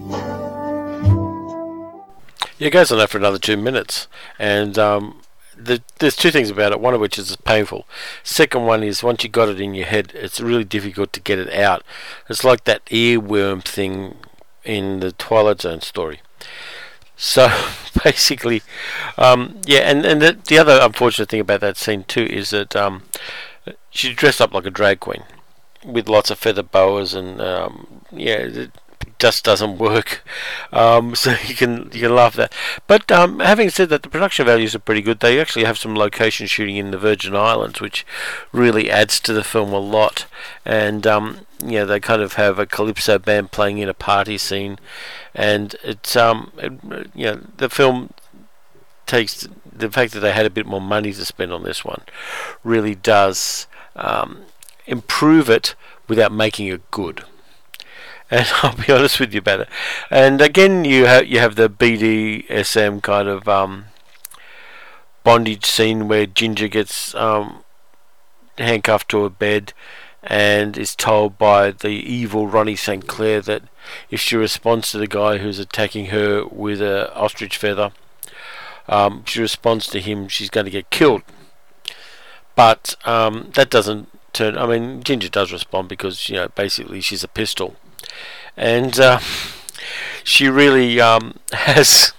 Yeah, it goes on that for another 2 minutes, and there's two things about it, one of which is painful. Second one is, once you got it in your head, it's really difficult to get it out. It's like that earworm thing in the Twilight Zone story. So basically, yeah, and the other unfortunate thing about that scene too is that she dressed up like a drag queen with lots of feather boas, and yeah, just doesn't work. So you can laugh at that. But having said that, the production values are pretty good. They actually have some location shooting in the Virgin Islands, which really adds to the film a lot. And they kind of have a calypso band playing in a party scene, and it's the film takes the fact that they had a bit more money to spend on this one really does improve it without making it good. And I'll be honest with you about it. And again, you have the BDSM kind of bondage scene where Ginger gets handcuffed to a bed and is told by the evil Ronnie St. Clair that if she responds to the guy who's attacking her with a ostrich feather, she responds to him, she's going to get killed. But that doesn't turn. I mean, Ginger does respond because basically she's a pistol, and she really has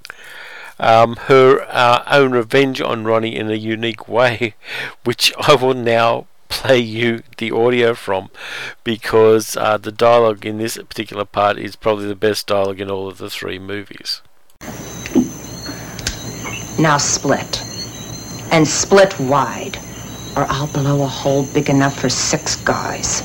her own revenge on Ronnie in a unique way, which I will now play you the audio from, because the dialogue in this particular part is probably the best dialogue in all of the three movies. Now split. And split wide, or I'll blow a hole big enough for 6 guys.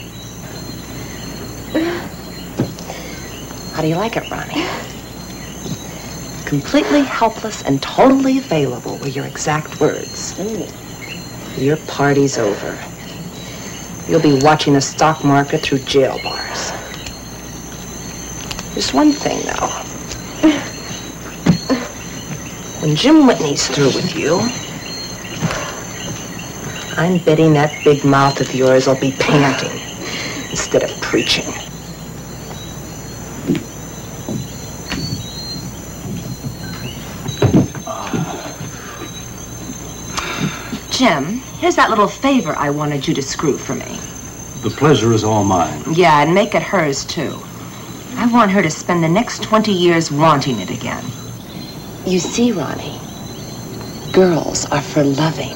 How do you like it, Ronnie? Completely helpless and totally available were your exact words. Your party's over. You'll be watching the stock market through jail bars. There's one thing, though. When Jim Whitney's through with you, I'm betting that big mouth of yours will be panting instead of preaching. Jim, here's that little favor I wanted you to screw for me. The pleasure is all mine. Yeah, and make it hers, too. I want her to spend the next 20 years wanting it again. You see, Ronnie, girls are for loving.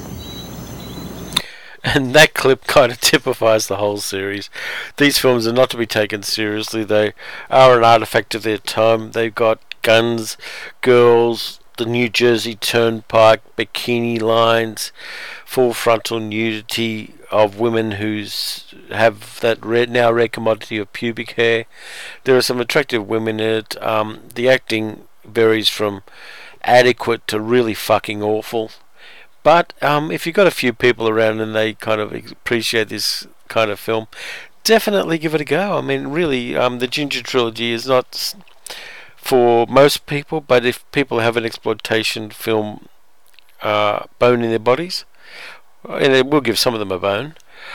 And that clip kind of typifies the whole series. These films are not to be taken seriously. They are an artifact of their time. They've got guns, girls, the New Jersey Turnpike, bikini lines, full frontal nudity of women who have that now rare commodity of pubic hair. There are some attractive women in it. The acting varies from adequate to really fucking awful. But if you've got a few people around and they kind of appreciate this kind of film, definitely give it a go. I mean, really, the Ginger Trilogy is not for most people, but if people have an exploitation film bone in their bodies, and it will give some of them a bone,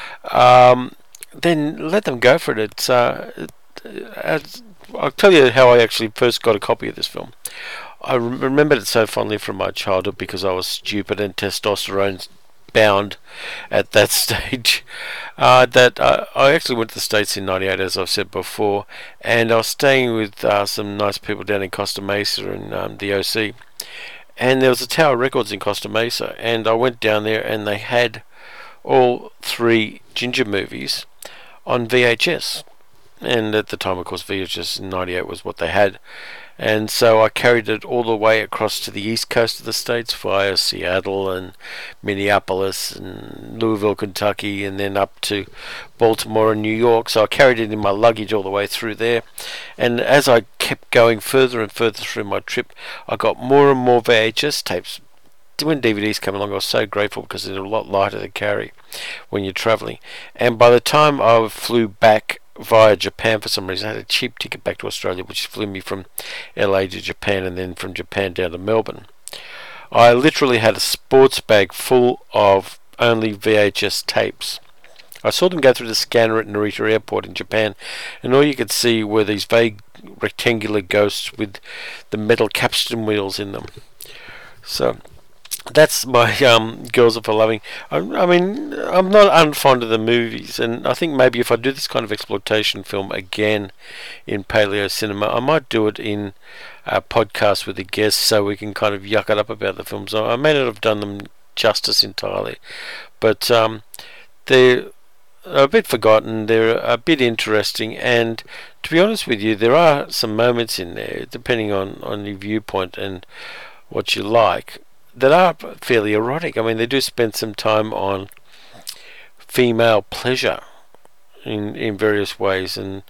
then let them go for it. I'll tell you how I actually first got a copy of this film. I remembered it so fondly from my childhood because I was stupid and testosterone bound at that stage, that I actually went to the States in 98, as I've said before, and I was staying with some nice people down in Costa Mesa and the OC, and there was a Tower Records in Costa Mesa, and I went down there and they had all 3 Ginger movies on VHS. And at the time, of course, VHS in 98 was what they had. And so I carried it all the way across to the east coast of the States via Seattle and Minneapolis and Louisville, Kentucky, and then up to Baltimore and New York. So I carried it in my luggage all the way through there. And as I kept going further and further through my trip, I got more and more VHS tapes. When DVDs came along, I was so grateful because they're a lot lighter to carry when you're travelling. And by the time I flew back via Japan, for some reason I had a cheap ticket back to Australia, which flew me from LA to Japan and then from Japan down to Melbourne. I literally had a sports bag full of only VHS tapes. I saw them go through the scanner at Narita Airport in Japan, and all you could see were these vague rectangular ghosts with the metal capstan wheels in them. So that's my Girls Are For Loving. I mean, I'm not unfond of the movies, and I think maybe if I do this kind of exploitation film again in Paleo Cinema, I might do it in a podcast with a guest so we can kind of yuck it up about the films. I may not have done them justice entirely, but they're a bit forgotten. They're a bit interesting, and to be honest with you, there are some moments in there, depending on your viewpoint and what you like, that are fairly erotic. I mean, they do spend some time on female pleasure in various ways, and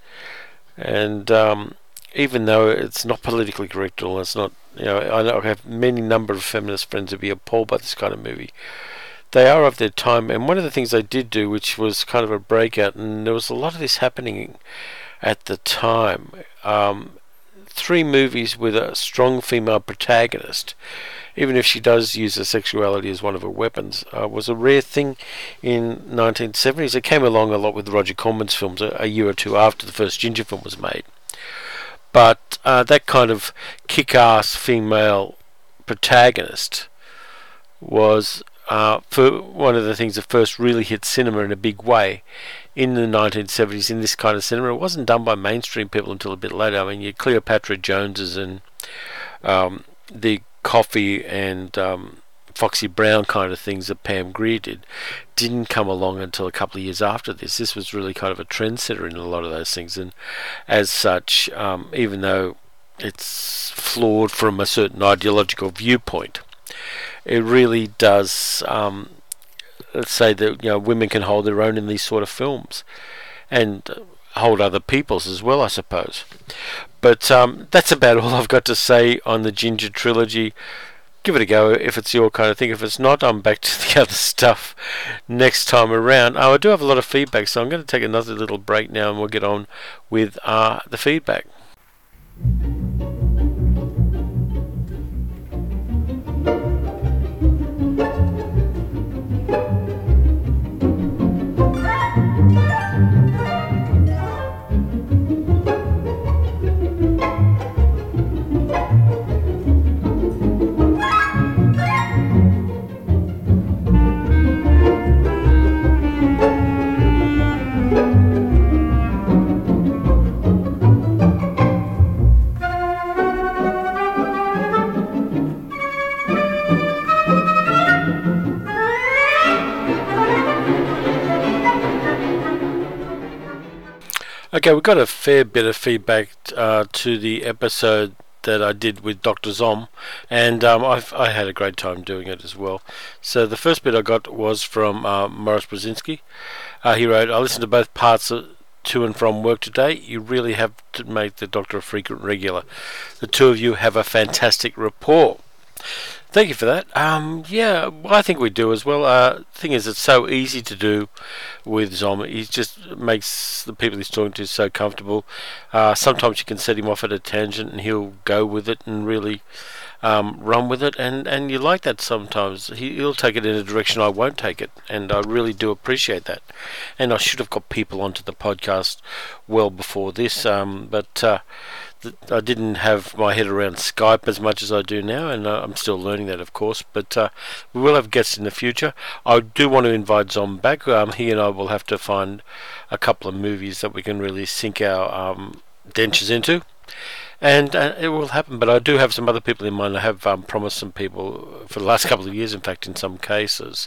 even though it's not politically correct or it's not, I have many number of feminist friends who be appalled by this kind of movie. They are of their time, and one of the things they did do, which was kind of a breakout, and there was a lot of this happening at the time, 3 movies with a strong female protagonist, even if she does use her sexuality as one of her weapons, was a rare thing in 1970s. It came along a lot with Roger Corman's films a year or two after the first Ginger film was made. But that kind of kick-ass female protagonist was for one of the things that first really hit cinema in a big way in the 1970s in this kind of cinema. It wasn't done by mainstream people until a bit later. I mean, your Cleopatra Joneses and the Coffee and Foxy Brown kind of things that Pam Grier didn't come along until a couple of years after this. This was really kind of a trendsetter in a lot of those things, and as such, even though it's flawed from a certain ideological viewpoint, it really does let's say that women can hold their own in these sort of films, and hold other people's as well, I suppose. But that's about all I've got to say on the Ginger trilogy. Give it a go if it's your kind of thing. If it's not, I'm back to the other stuff next time around. I do have a lot of feedback, so I'm going to take another little break now, and we'll get on with the feedback. Okay, we've got a fair bit of feedback to the episode that I did with Dr. Zom, and I had a great time doing it as well. So the first bit I got was from Morris Brzezinski. He wrote, I listened to both parts to and from work today. You really have to make the Doctor a frequent regular. The two of you have a fantastic rapport. Thank you for that. Yeah, well, I think we do as well. The thing is, it's so easy to do with Zom. He just makes the people he's talking to so comfortable. Sometimes you can set him off at a tangent and he'll go with it and really run with it. And you like that sometimes. He'll take it in a direction I won't take it. And I really do appreciate that. And I should have got people onto the podcast well before this. But I didn't have my head around Skype as much as I do now, and I'm still learning that, of course, but we will have guests in the future. I do want to invite Zom back. He and I will have to find a couple of movies that we can really sink our dentures into, and it will happen. But I do have some other people in mind. I have promised some people for the last couple of years, in fact, in some cases,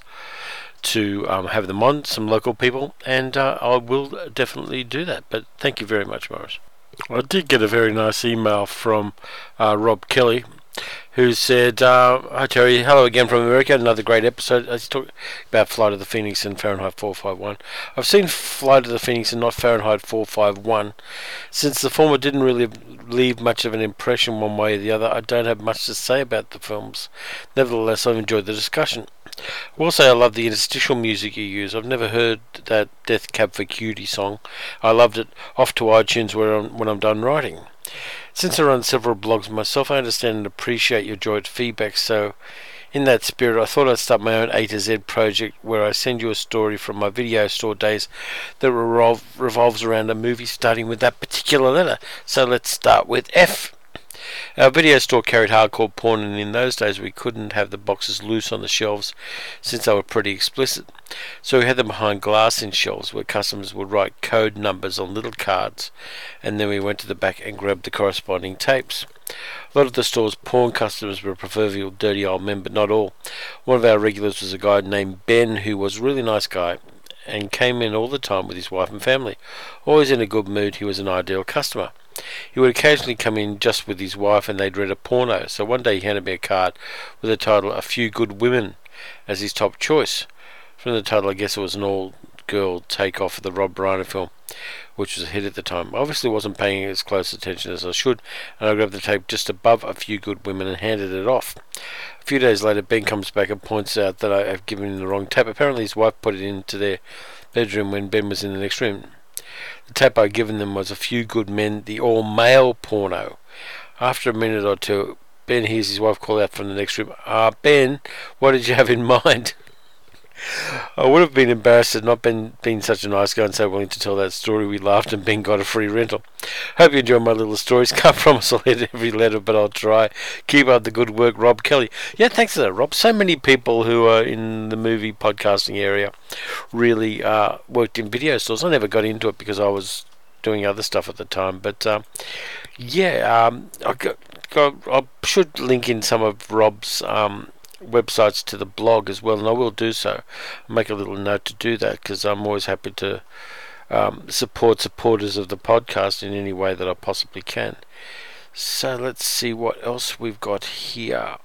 to have them on, some local people, and I will definitely do that. But thank you very much, Morris. I did get a very nice email from Rob Kelly, who said, hi Terry, hello again from America, another great episode. Let's talk about Flight of the Phoenix and Fahrenheit 451. I've seen Flight of the Phoenix and not Fahrenheit 451. Since the former didn't really leave much of an impression one way or the other, I don't have much to say about the films. Nevertheless, I've enjoyed the discussion. I will say I love the interstitial music you use. I've never heard that Death Cab for Cutie song. I loved it. Off to iTunes when I'm done writing. Since I run several blogs myself, I understand and appreciate your joint feedback, so in that spirit I thought I'd start my own A to Z project where I send you a story from my video store days that revolves around a movie starting with that particular letter. So let's start with F. Our video store carried hardcore porn, and in those days we couldn't have the boxes loose on the shelves since they were pretty explicit. So we had them behind glass in shelves where customers would write code numbers on little cards, and then we went to the back and grabbed the corresponding tapes. A lot of the store's porn customers were proverbial dirty old men, but not all. One of our regulars was a guy named Ben, who was a really nice guy, and came in all the time with his wife and family. Always in a good mood, he was an ideal customer. He would occasionally come in just with his wife and they'd read a porno, so one day he handed me a card with the title A Few Good Women as his top choice. From the title, I guess it was an all-girl take-off of the Rob Reiner film, which was a hit at the time. I obviously wasn't paying as close attention as I should, and I grabbed the tape just above A Few Good Women and handed it off. A few days later, Ben comes back and points out that I have given him the wrong tape. Apparently his wife put it into their bedroom when Ben was in the next room. The tape I'd given them was A Few Good Men, the all-male porno. After a minute or two, Ben hears his wife call out from the next room, Ben, what did you have in mind? I would have been embarrassed had not been such a nice guy and so willing to tell that story. We laughed and Ben got a free rental. Hope you enjoy my little stories. Can't promise I'll hit every letter, but I'll try. Keep up the good work, Rob Kelly. Yeah, thanks for that, Rob. So many people who are in the movie podcasting area really worked in video stores. I never got into it because I was doing other stuff at the time, but I should link in some of Rob's websites to the blog as well, and I will do so. I'll make a little note to do that because I'm always happy to support supporters of the podcast in any way that I possibly can. So let's see what else we've got here.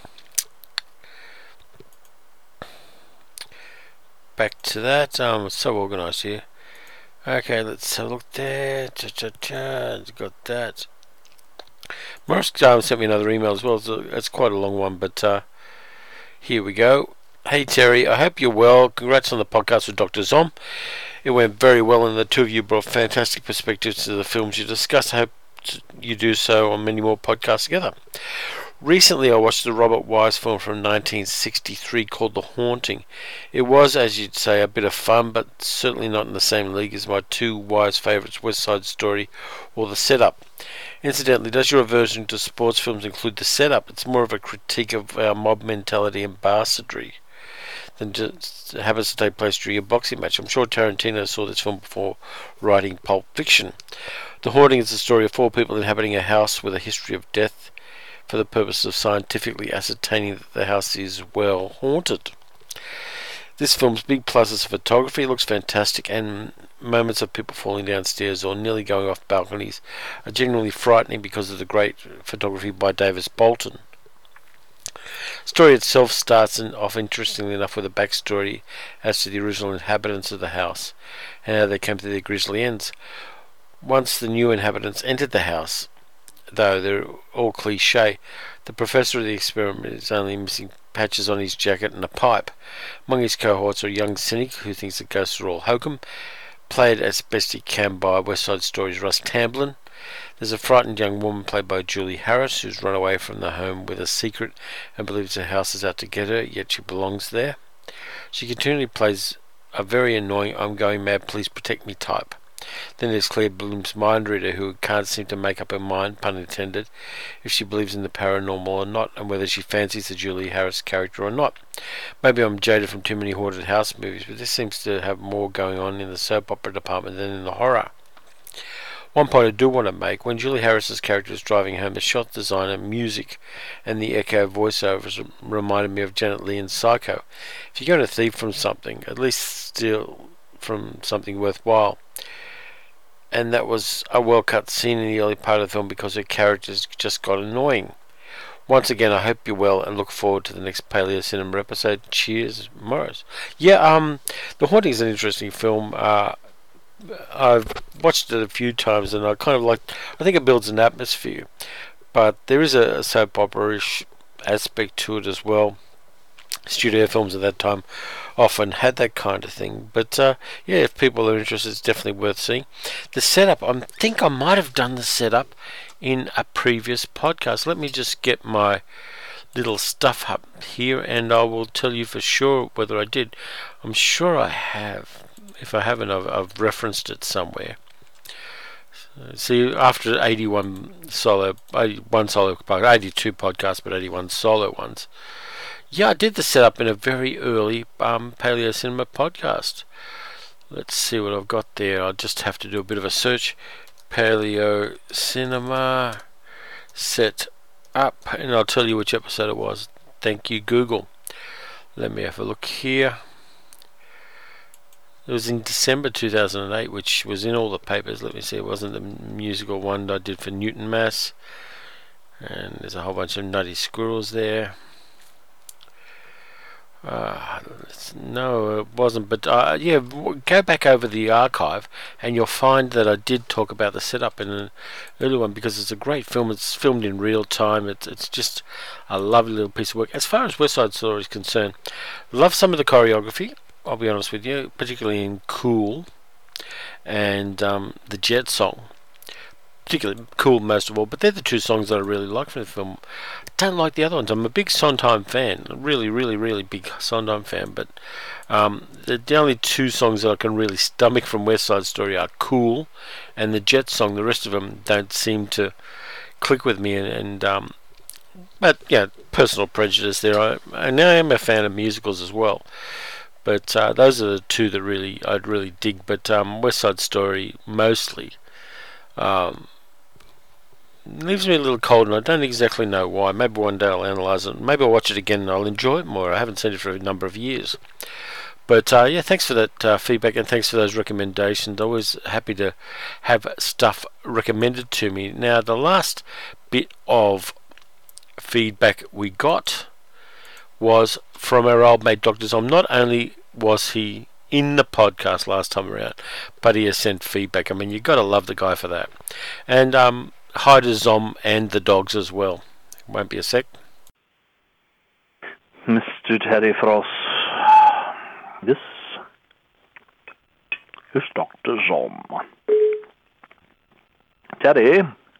Back to that. It's so organised here. Okay, let's have a look there. Got that. Morris sent me another email as well. It's quite a long one, but here we go. Hey Terry, I hope you're well. Congrats on the podcast with Dr. Zom. It went very well and the two of you brought fantastic perspectives to the films you discussed. I hope you do so on many more podcasts together. Recently I watched the Robert Wise film from 1963 called The Haunting. It was, as you'd say, a bit of fun, but certainly not in the same league as my two Wise favourites, West Side Story or The Setup. Incidentally, does your aversion to sports films include The Setup? It's more of a critique of our mob mentality and bastardry than just happens to take place during a boxing match. I'm sure Tarantino saw this film before writing Pulp Fiction. The Haunting is the story of four people inhabiting a house with a history of death for the purpose of scientifically ascertaining that the house is well haunted. This film's big plus is photography. It looks fantastic, and moments of people falling downstairs or nearly going off balconies are genuinely frightening because of the great photography by Davis Bolton. The story itself starts off interestingly enough with a backstory as to the original inhabitants of the house and how they came to their grisly ends. Once the new inhabitants entered the house, though they're all cliche, the professor of the experiment is only missing patches on his jacket and a pipe. Among his cohorts are a young cynic who thinks the ghosts are all hokum, played as best he can by West Side Story's Russ Tamblyn. There's a frightened young woman played by Julie Harris who's run away from the home with a secret and believes her house is out to get her, yet she belongs there. She continually plays a very annoying I'm going mad, please protect me type. Then there's Claire Bloom's mind reader who can't seem to make up her mind, pun intended, if she believes in the paranormal or not, and whether she fancies the Julie Harris character or not. Maybe I'm jaded from too many haunted house movies, but this seems to have more going on in the soap opera department than in the horror. One point I do want to make, when Julie Harris's character is driving home, the shot designer, music, and the echo voiceovers reminded me of Janet Leigh in Psycho. If you're going to thieve from something, at least steal from something worthwhile. And that was a well-cut scene in the early part of the film because her characters just got annoying. Once again, I hope you're well and look forward to the next Paleo Cinema episode. Cheers, Morris. Yeah, The Haunting is an interesting film. I've watched it a few times and I kind of like, I think it builds an atmosphere, but there is a soap opera-ish aspect to it as well. Studio films at that time often had that kind of thing, but yeah, if people are interested, it's definitely worth seeing. The Setup, I think I might have done The Setup in a previous podcast. Let me just get my little stuff up here and I will tell you for sure whether I did. I'm sure I have. If I haven't, I've referenced it somewhere. See, after 81 solo podcast, 82 podcasts, but 81 solo ones. Yeah, I did The Setup in a very early Paleo Cinema podcast. Let's see what I've got there. I'll just have to do a bit of a search. Paleo Cinema Set Up, and I'll tell you which episode it was. Thank you, Google. Let me have a look here. It was in December 2008, which was in all the papers. Let me see, it wasn't the musical one I did for Newton Mass. And there's a whole bunch of nutty squirrels there. No, it wasn't. But yeah, go back over the archive, and you'll find that I did talk about the setup in an early one, because it's a great film. It's filmed in real time. It's just a lovely little piece of work. As far as West Side Story is concerned, love some of the choreography, I'll be honest with you, particularly in Cool and the Jet song. Particularly Cool most of all, but they're the two songs that I really like from the film. I don't like the other ones. I'm a big Sondheim fan, a really, really, really big Sondheim fan, but the only two songs that I can really stomach from West Side Story are Cool and the Jet song. The rest of them don't seem to click with me, but yeah, personal prejudice there. And I am a fan of musicals as well, but those are the two that I'd really dig. But West Side Story mostly leaves me a little cold, and I don't exactly know why. Maybe one day I'll analyse it. Maybe I'll watch it again and I'll enjoy it more. I haven't seen it for a number of years. But yeah, thanks for that feedback, and thanks for those recommendations. Always happy to have stuff recommended to me. Now, the last bit of feedback we got was from our old mate Dr. Zom. Not only was he in the podcast last time around, but he has sent feedback. I mean, you've got to love the guy for that. And hi to Zom and the dogs as well. Won't be a sec. Mr. Terry Frost, this is Dr. Zom. Terry,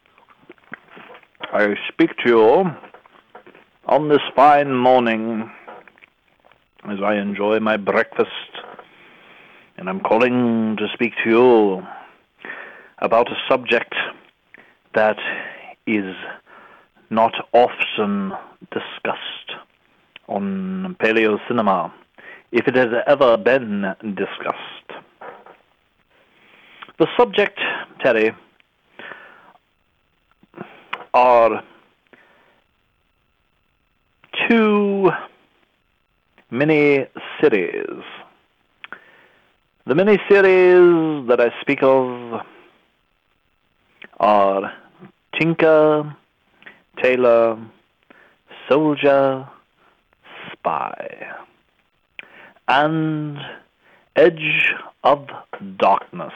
I speak to you on this fine morning as I enjoy my breakfast, and I'm calling to speak to you about a subject that is not often discussed on Paleo Cinema, if it has ever been discussed. The subject, Terry, are two mini-series. The mini-series that I speak of are Tinker, Tailor, Soldier, Spy, and Edge of Darkness.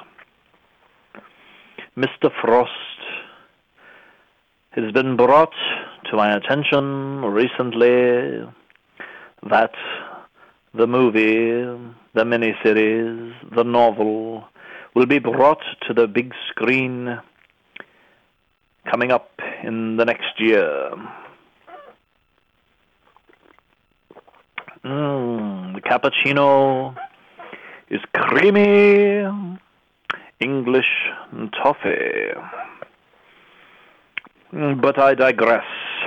Mr. Frost, it has been brought to my attention recently that the movie, the miniseries, the novel will be brought to the big screen coming up in the next year. The cappuccino is creamy English toffee. But I digress.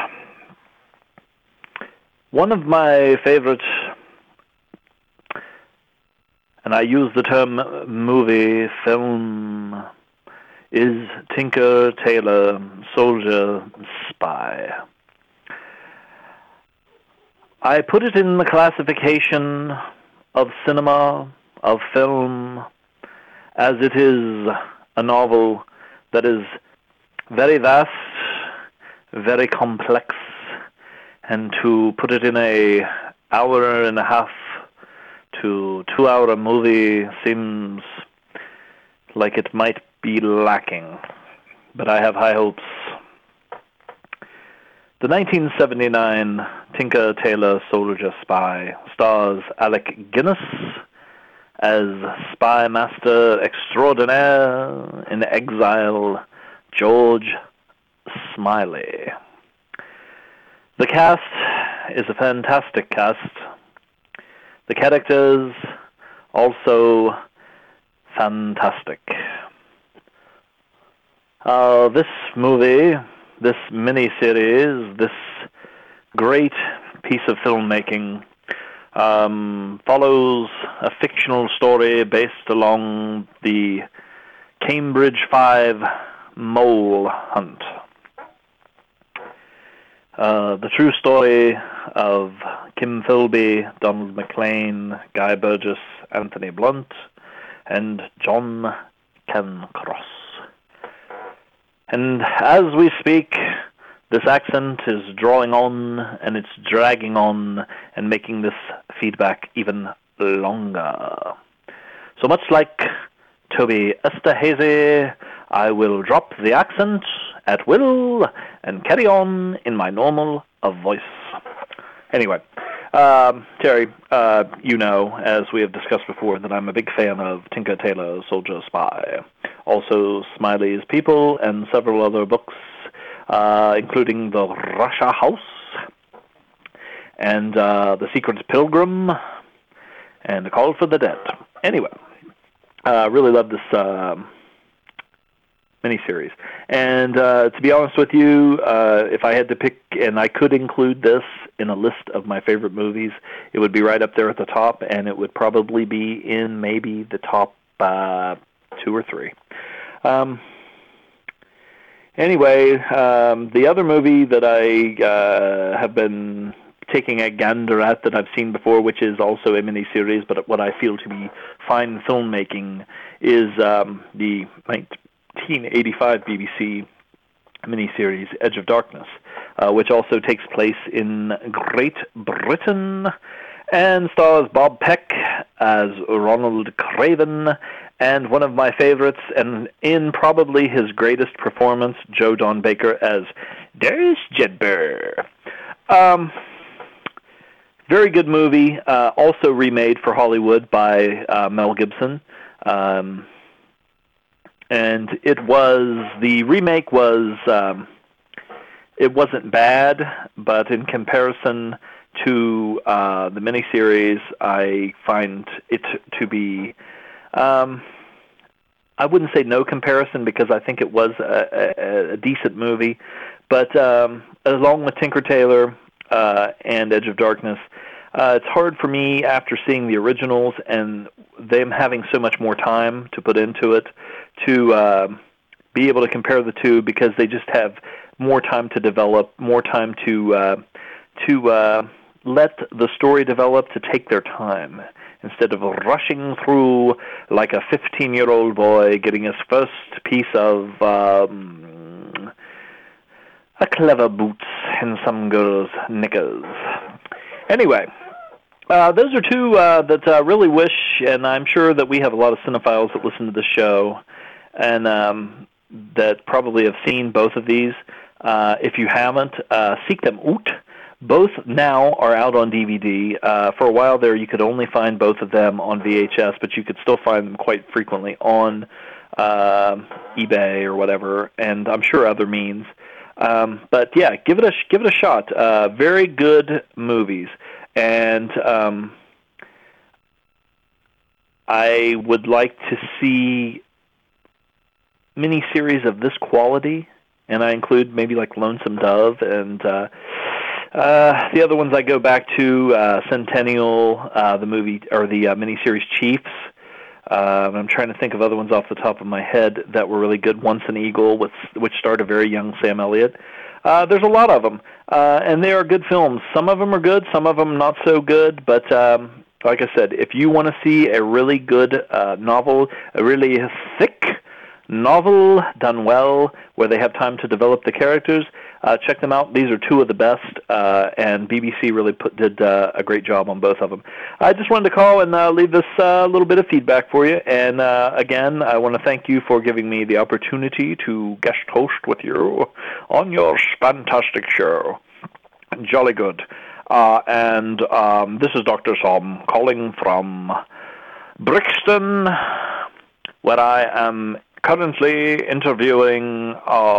One of my favorite, and I use the term movie, film, is Tinker, Tailor, Soldier, Spy. I put it in the classification of cinema, of film, as it is a novel that is very vast, very complex, and to put it in a hour and a half to 2 hour movie seems like it might be lacking, but I have high hopes. The 1979 Tinker, Tailor, Soldier, Spy stars Alec Guinness as spy master extraordinaire in exile, George Smiley. The cast is a fantastic cast. The characters also fantastic. This movie, this miniseries, this great piece of filmmaking follows a fictional story based along the Cambridge 5 mole hunt. The true story of Kim Philby, Donald McLean, Guy Burgess, Anthony Blunt, and John Cancross. And as we speak, this accent is drawing on, and it's dragging on, and making this feedback even longer. So much like Toby Esterhazy, I will drop the accent at will and carry on in my normal voice. Anyway, Terry, you know, as we have discussed before, that I'm a big fan of Tinker Tailor Soldier Spy. Also, Smiley's People and several other books, including The Russia House and The Secret Pilgrim and The Call for the Dead. Anyway, really love this miniseries. And to be honest with you, if I had to pick, and I could include this in a list of my favorite movies, it would be right up there at the top, and it would probably be in maybe the top 2 or 3. Anyway, the other movie that I have been taking a gander at that I've seen before, which is also a miniseries, but what I feel to be fine filmmaking, is the 1985 BBC miniseries Edge of Darkness, which also takes place in Great Britain and stars Bob Peck as Ronald Craven, and one of my favorites, and in probably his greatest performance, Joe Don Baker as Darius Jedburgh. Very good movie, also remade for Hollywood by Mel Gibson. And the remake was, it wasn't bad, but in comparison to the miniseries, I find it to be, I wouldn't say no comparison, because I think it was a decent movie, but along with Tinker Tailor and Edge of Darkness, it's hard for me, after seeing the originals and them having so much more time to put into it, to be able to compare the two, because they just have more time to develop, more time to let the story develop, to take their time, instead of rushing through like a 15-year-old boy getting his first piece of a clever boots in some girl's knickers. Anyway, those are two that I really wish, and I'm sure that we have a lot of cinephiles that listen to the show, and that probably have seen both of these. If you haven't, seek them out. Both now are out on DVD. For a while there, you could only find both of them on VHS, but you could still find them quite frequently on eBay or whatever, and I'm sure other means. But yeah, give it a shot. Very good movies, and I would like to see miniseries of this quality, and I include maybe like Lonesome Dove, and the other ones I go back to, Centennial, the movie, or the miniseries Chiefs. I'm trying to think of other ones off the top of my head that were really good. Once an Eagle, which starred a very young Sam Elliott. There's a lot of them, and they are good films. Some of them are good, some of them not so good, but like I said, if you want to see a really good novel, a really thick novel done well, where they have time to develop the characters, check them out. These are two of the best, and BBC really did a great job on both of them. I just wanted to call and leave this little bit of feedback for you, and again, I want to thank you for giving me the opportunity to guest host with you on your fantastic show. Jolly good. And this is Dr. Som calling from Brixton, where I am currently interviewing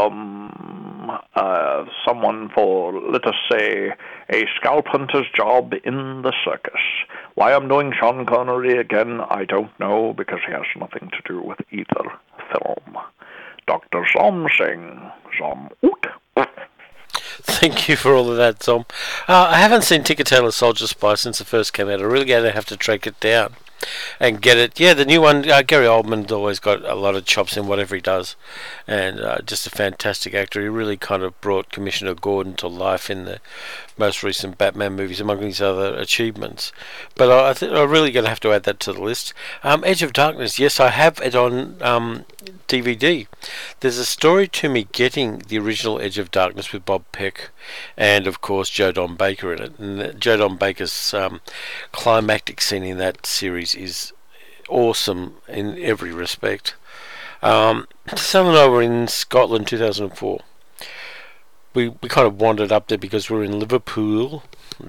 someone for, let us say, a scalp hunter's job in the circus. Why I'm doing Sean Connery again, I don't know, because he has nothing to do with either film. Dr. Som Singh, Som Oot. Thank you for all of that, Tom. I haven't seen Tinker Tailor Soldier Spy since it first came out. I really have to track it down. and get it. Yeah, the new one, Gary Oldman's always got a lot of chops in whatever he does, and just a fantastic actor. He really kind of brought Commissioner Gordon to life in the most recent Batman movies, among his other achievements. But I think I'm really going to have to add that to the list. Edge of Darkness, yes, I have it on DVD. There's a story to me getting the original Edge of Darkness with Bob Peck and, of course, Joe Don Baker in it. And Joe Don Baker's climactic scene in that series is awesome in every respect. Sam and I were in Scotland 2004. We kind of wandered up there because we were in Liverpool,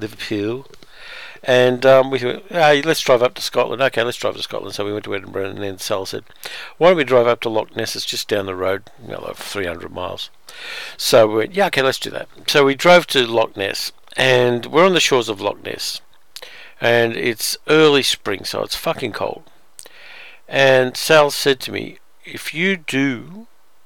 and we thought, hey, let's drive up to Scotland. Okay, let's drive to Scotland. So we went to Edinburgh, and then Sal said, why don't we drive up to Loch Ness? It's just down the road, like 300 miles. So we went, yeah, okay, let's do that. So we drove to Loch Ness, and we're on the shores of Loch Ness, and it's early spring, so it's fucking cold. And Sal said to me, if you do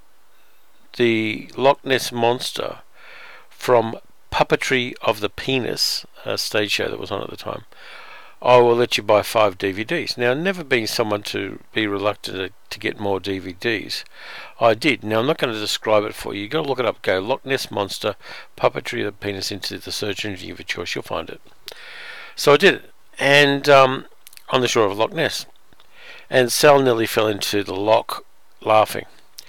the Loch Ness Monster from Puppetry of the Penis, a stage show that was on at the time, I will let you buy 5 DVDs. Now, never being someone to be reluctant to get more DVDs, I did. Now, I'm not going to describe it for you. You've got to look it up. Go Loch Ness Monster, Puppetry of the Penis into the search engine of your choice. You'll find it. So I did it. And on the shore of Loch Ness. And Sal nearly fell into the loch laughing.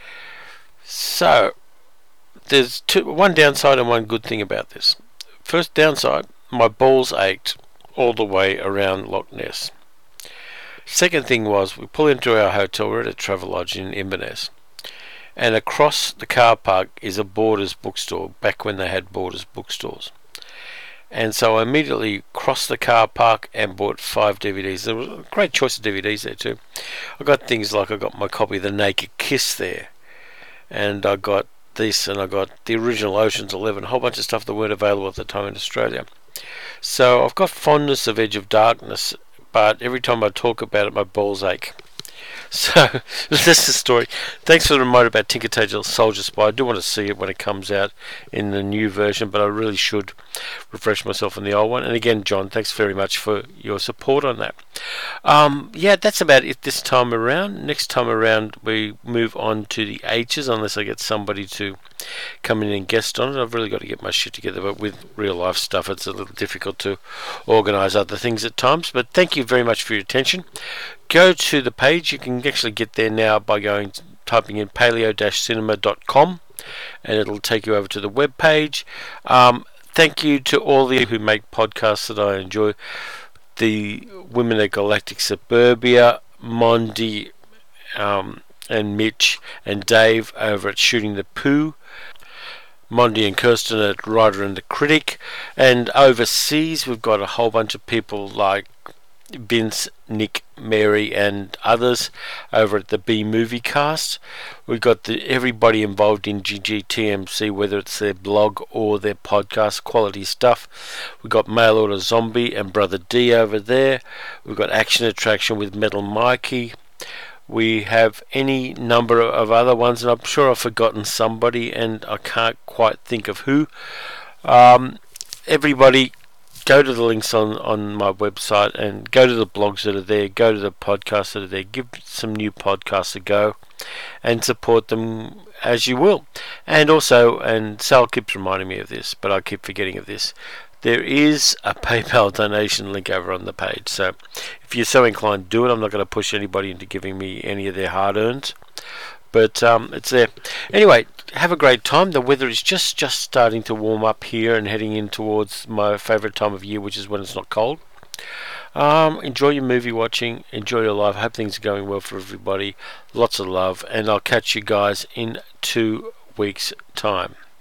So, there's one downside and one good thing about this. First downside, my balls ached all the way around Loch Ness. Second thing was, we pull into our hotel, we're at a Travelodge in Inverness, and across the car park is a Borders bookstore, back when they had Borders bookstores. And so I immediately crossed the car park and bought 5 DVDs. There was a great choice of DVDs there too. I got things like, I got my copy of The Naked Kiss there, and I got this, and I got the original Ocean's 11, a whole bunch of stuff that weren't available at the time in Australia. So I've got fondness of Edge of Darkness, but every time I talk about it, my balls ache. So that's the story. Thanks for the reminder about Tinker Tailor Soldier Spy. I do want to see it when it comes out in the new version, but I really should refresh myself on the old one. And again, John, thanks very much for your support on that. Yeah, that's about it this time around. Next time around, we move on to the H's, unless I get somebody to come in and guest on it. I've really got to get my shit together, but with real life stuff, it's a little difficult to organise other things at times. But thank you very much for your attention. Go to the page. You can actually get there now by typing in paleo-cinema.com, and it'll take you over to the web page. Thank you to all of you who make podcasts that I enjoy. The Women at Galactic Suburbia, Mondi, and Mitch and Dave over at Shooting the Poo, Mondi and Kirsten at Writer and the Critic, and overseas we've got a whole bunch of people like Vince, Nick, Mary and others over at the B Movie Cast. We've got everybody involved in GGTMC, whether it's their blog or their podcast, quality stuff. We've got Mail Order Zombie and Brother D over there. We've got Action Attraction with Metal Mikey. We have any number of other ones, and I'm sure I've forgotten somebody and I can't quite think of who. Everybody, go to the links on my website and go to the blogs that are there, go to the podcasts that are there, give some new podcasts a go and support them as you will. And also, and Sal keeps reminding me of this, but I keep forgetting of this, there is a PayPal donation link over on the page. So if you're so inclined, do it. I'm not going to push anybody into giving me any of their hard-earned, but it's there. Anyway, have a great time. The weather is just starting to warm up here and heading in towards my favourite time of year, which is when it's not cold. Enjoy your movie watching. Enjoy your life. I hope things are going well for everybody. Lots of love, and I'll catch you guys in 2 weeks' time.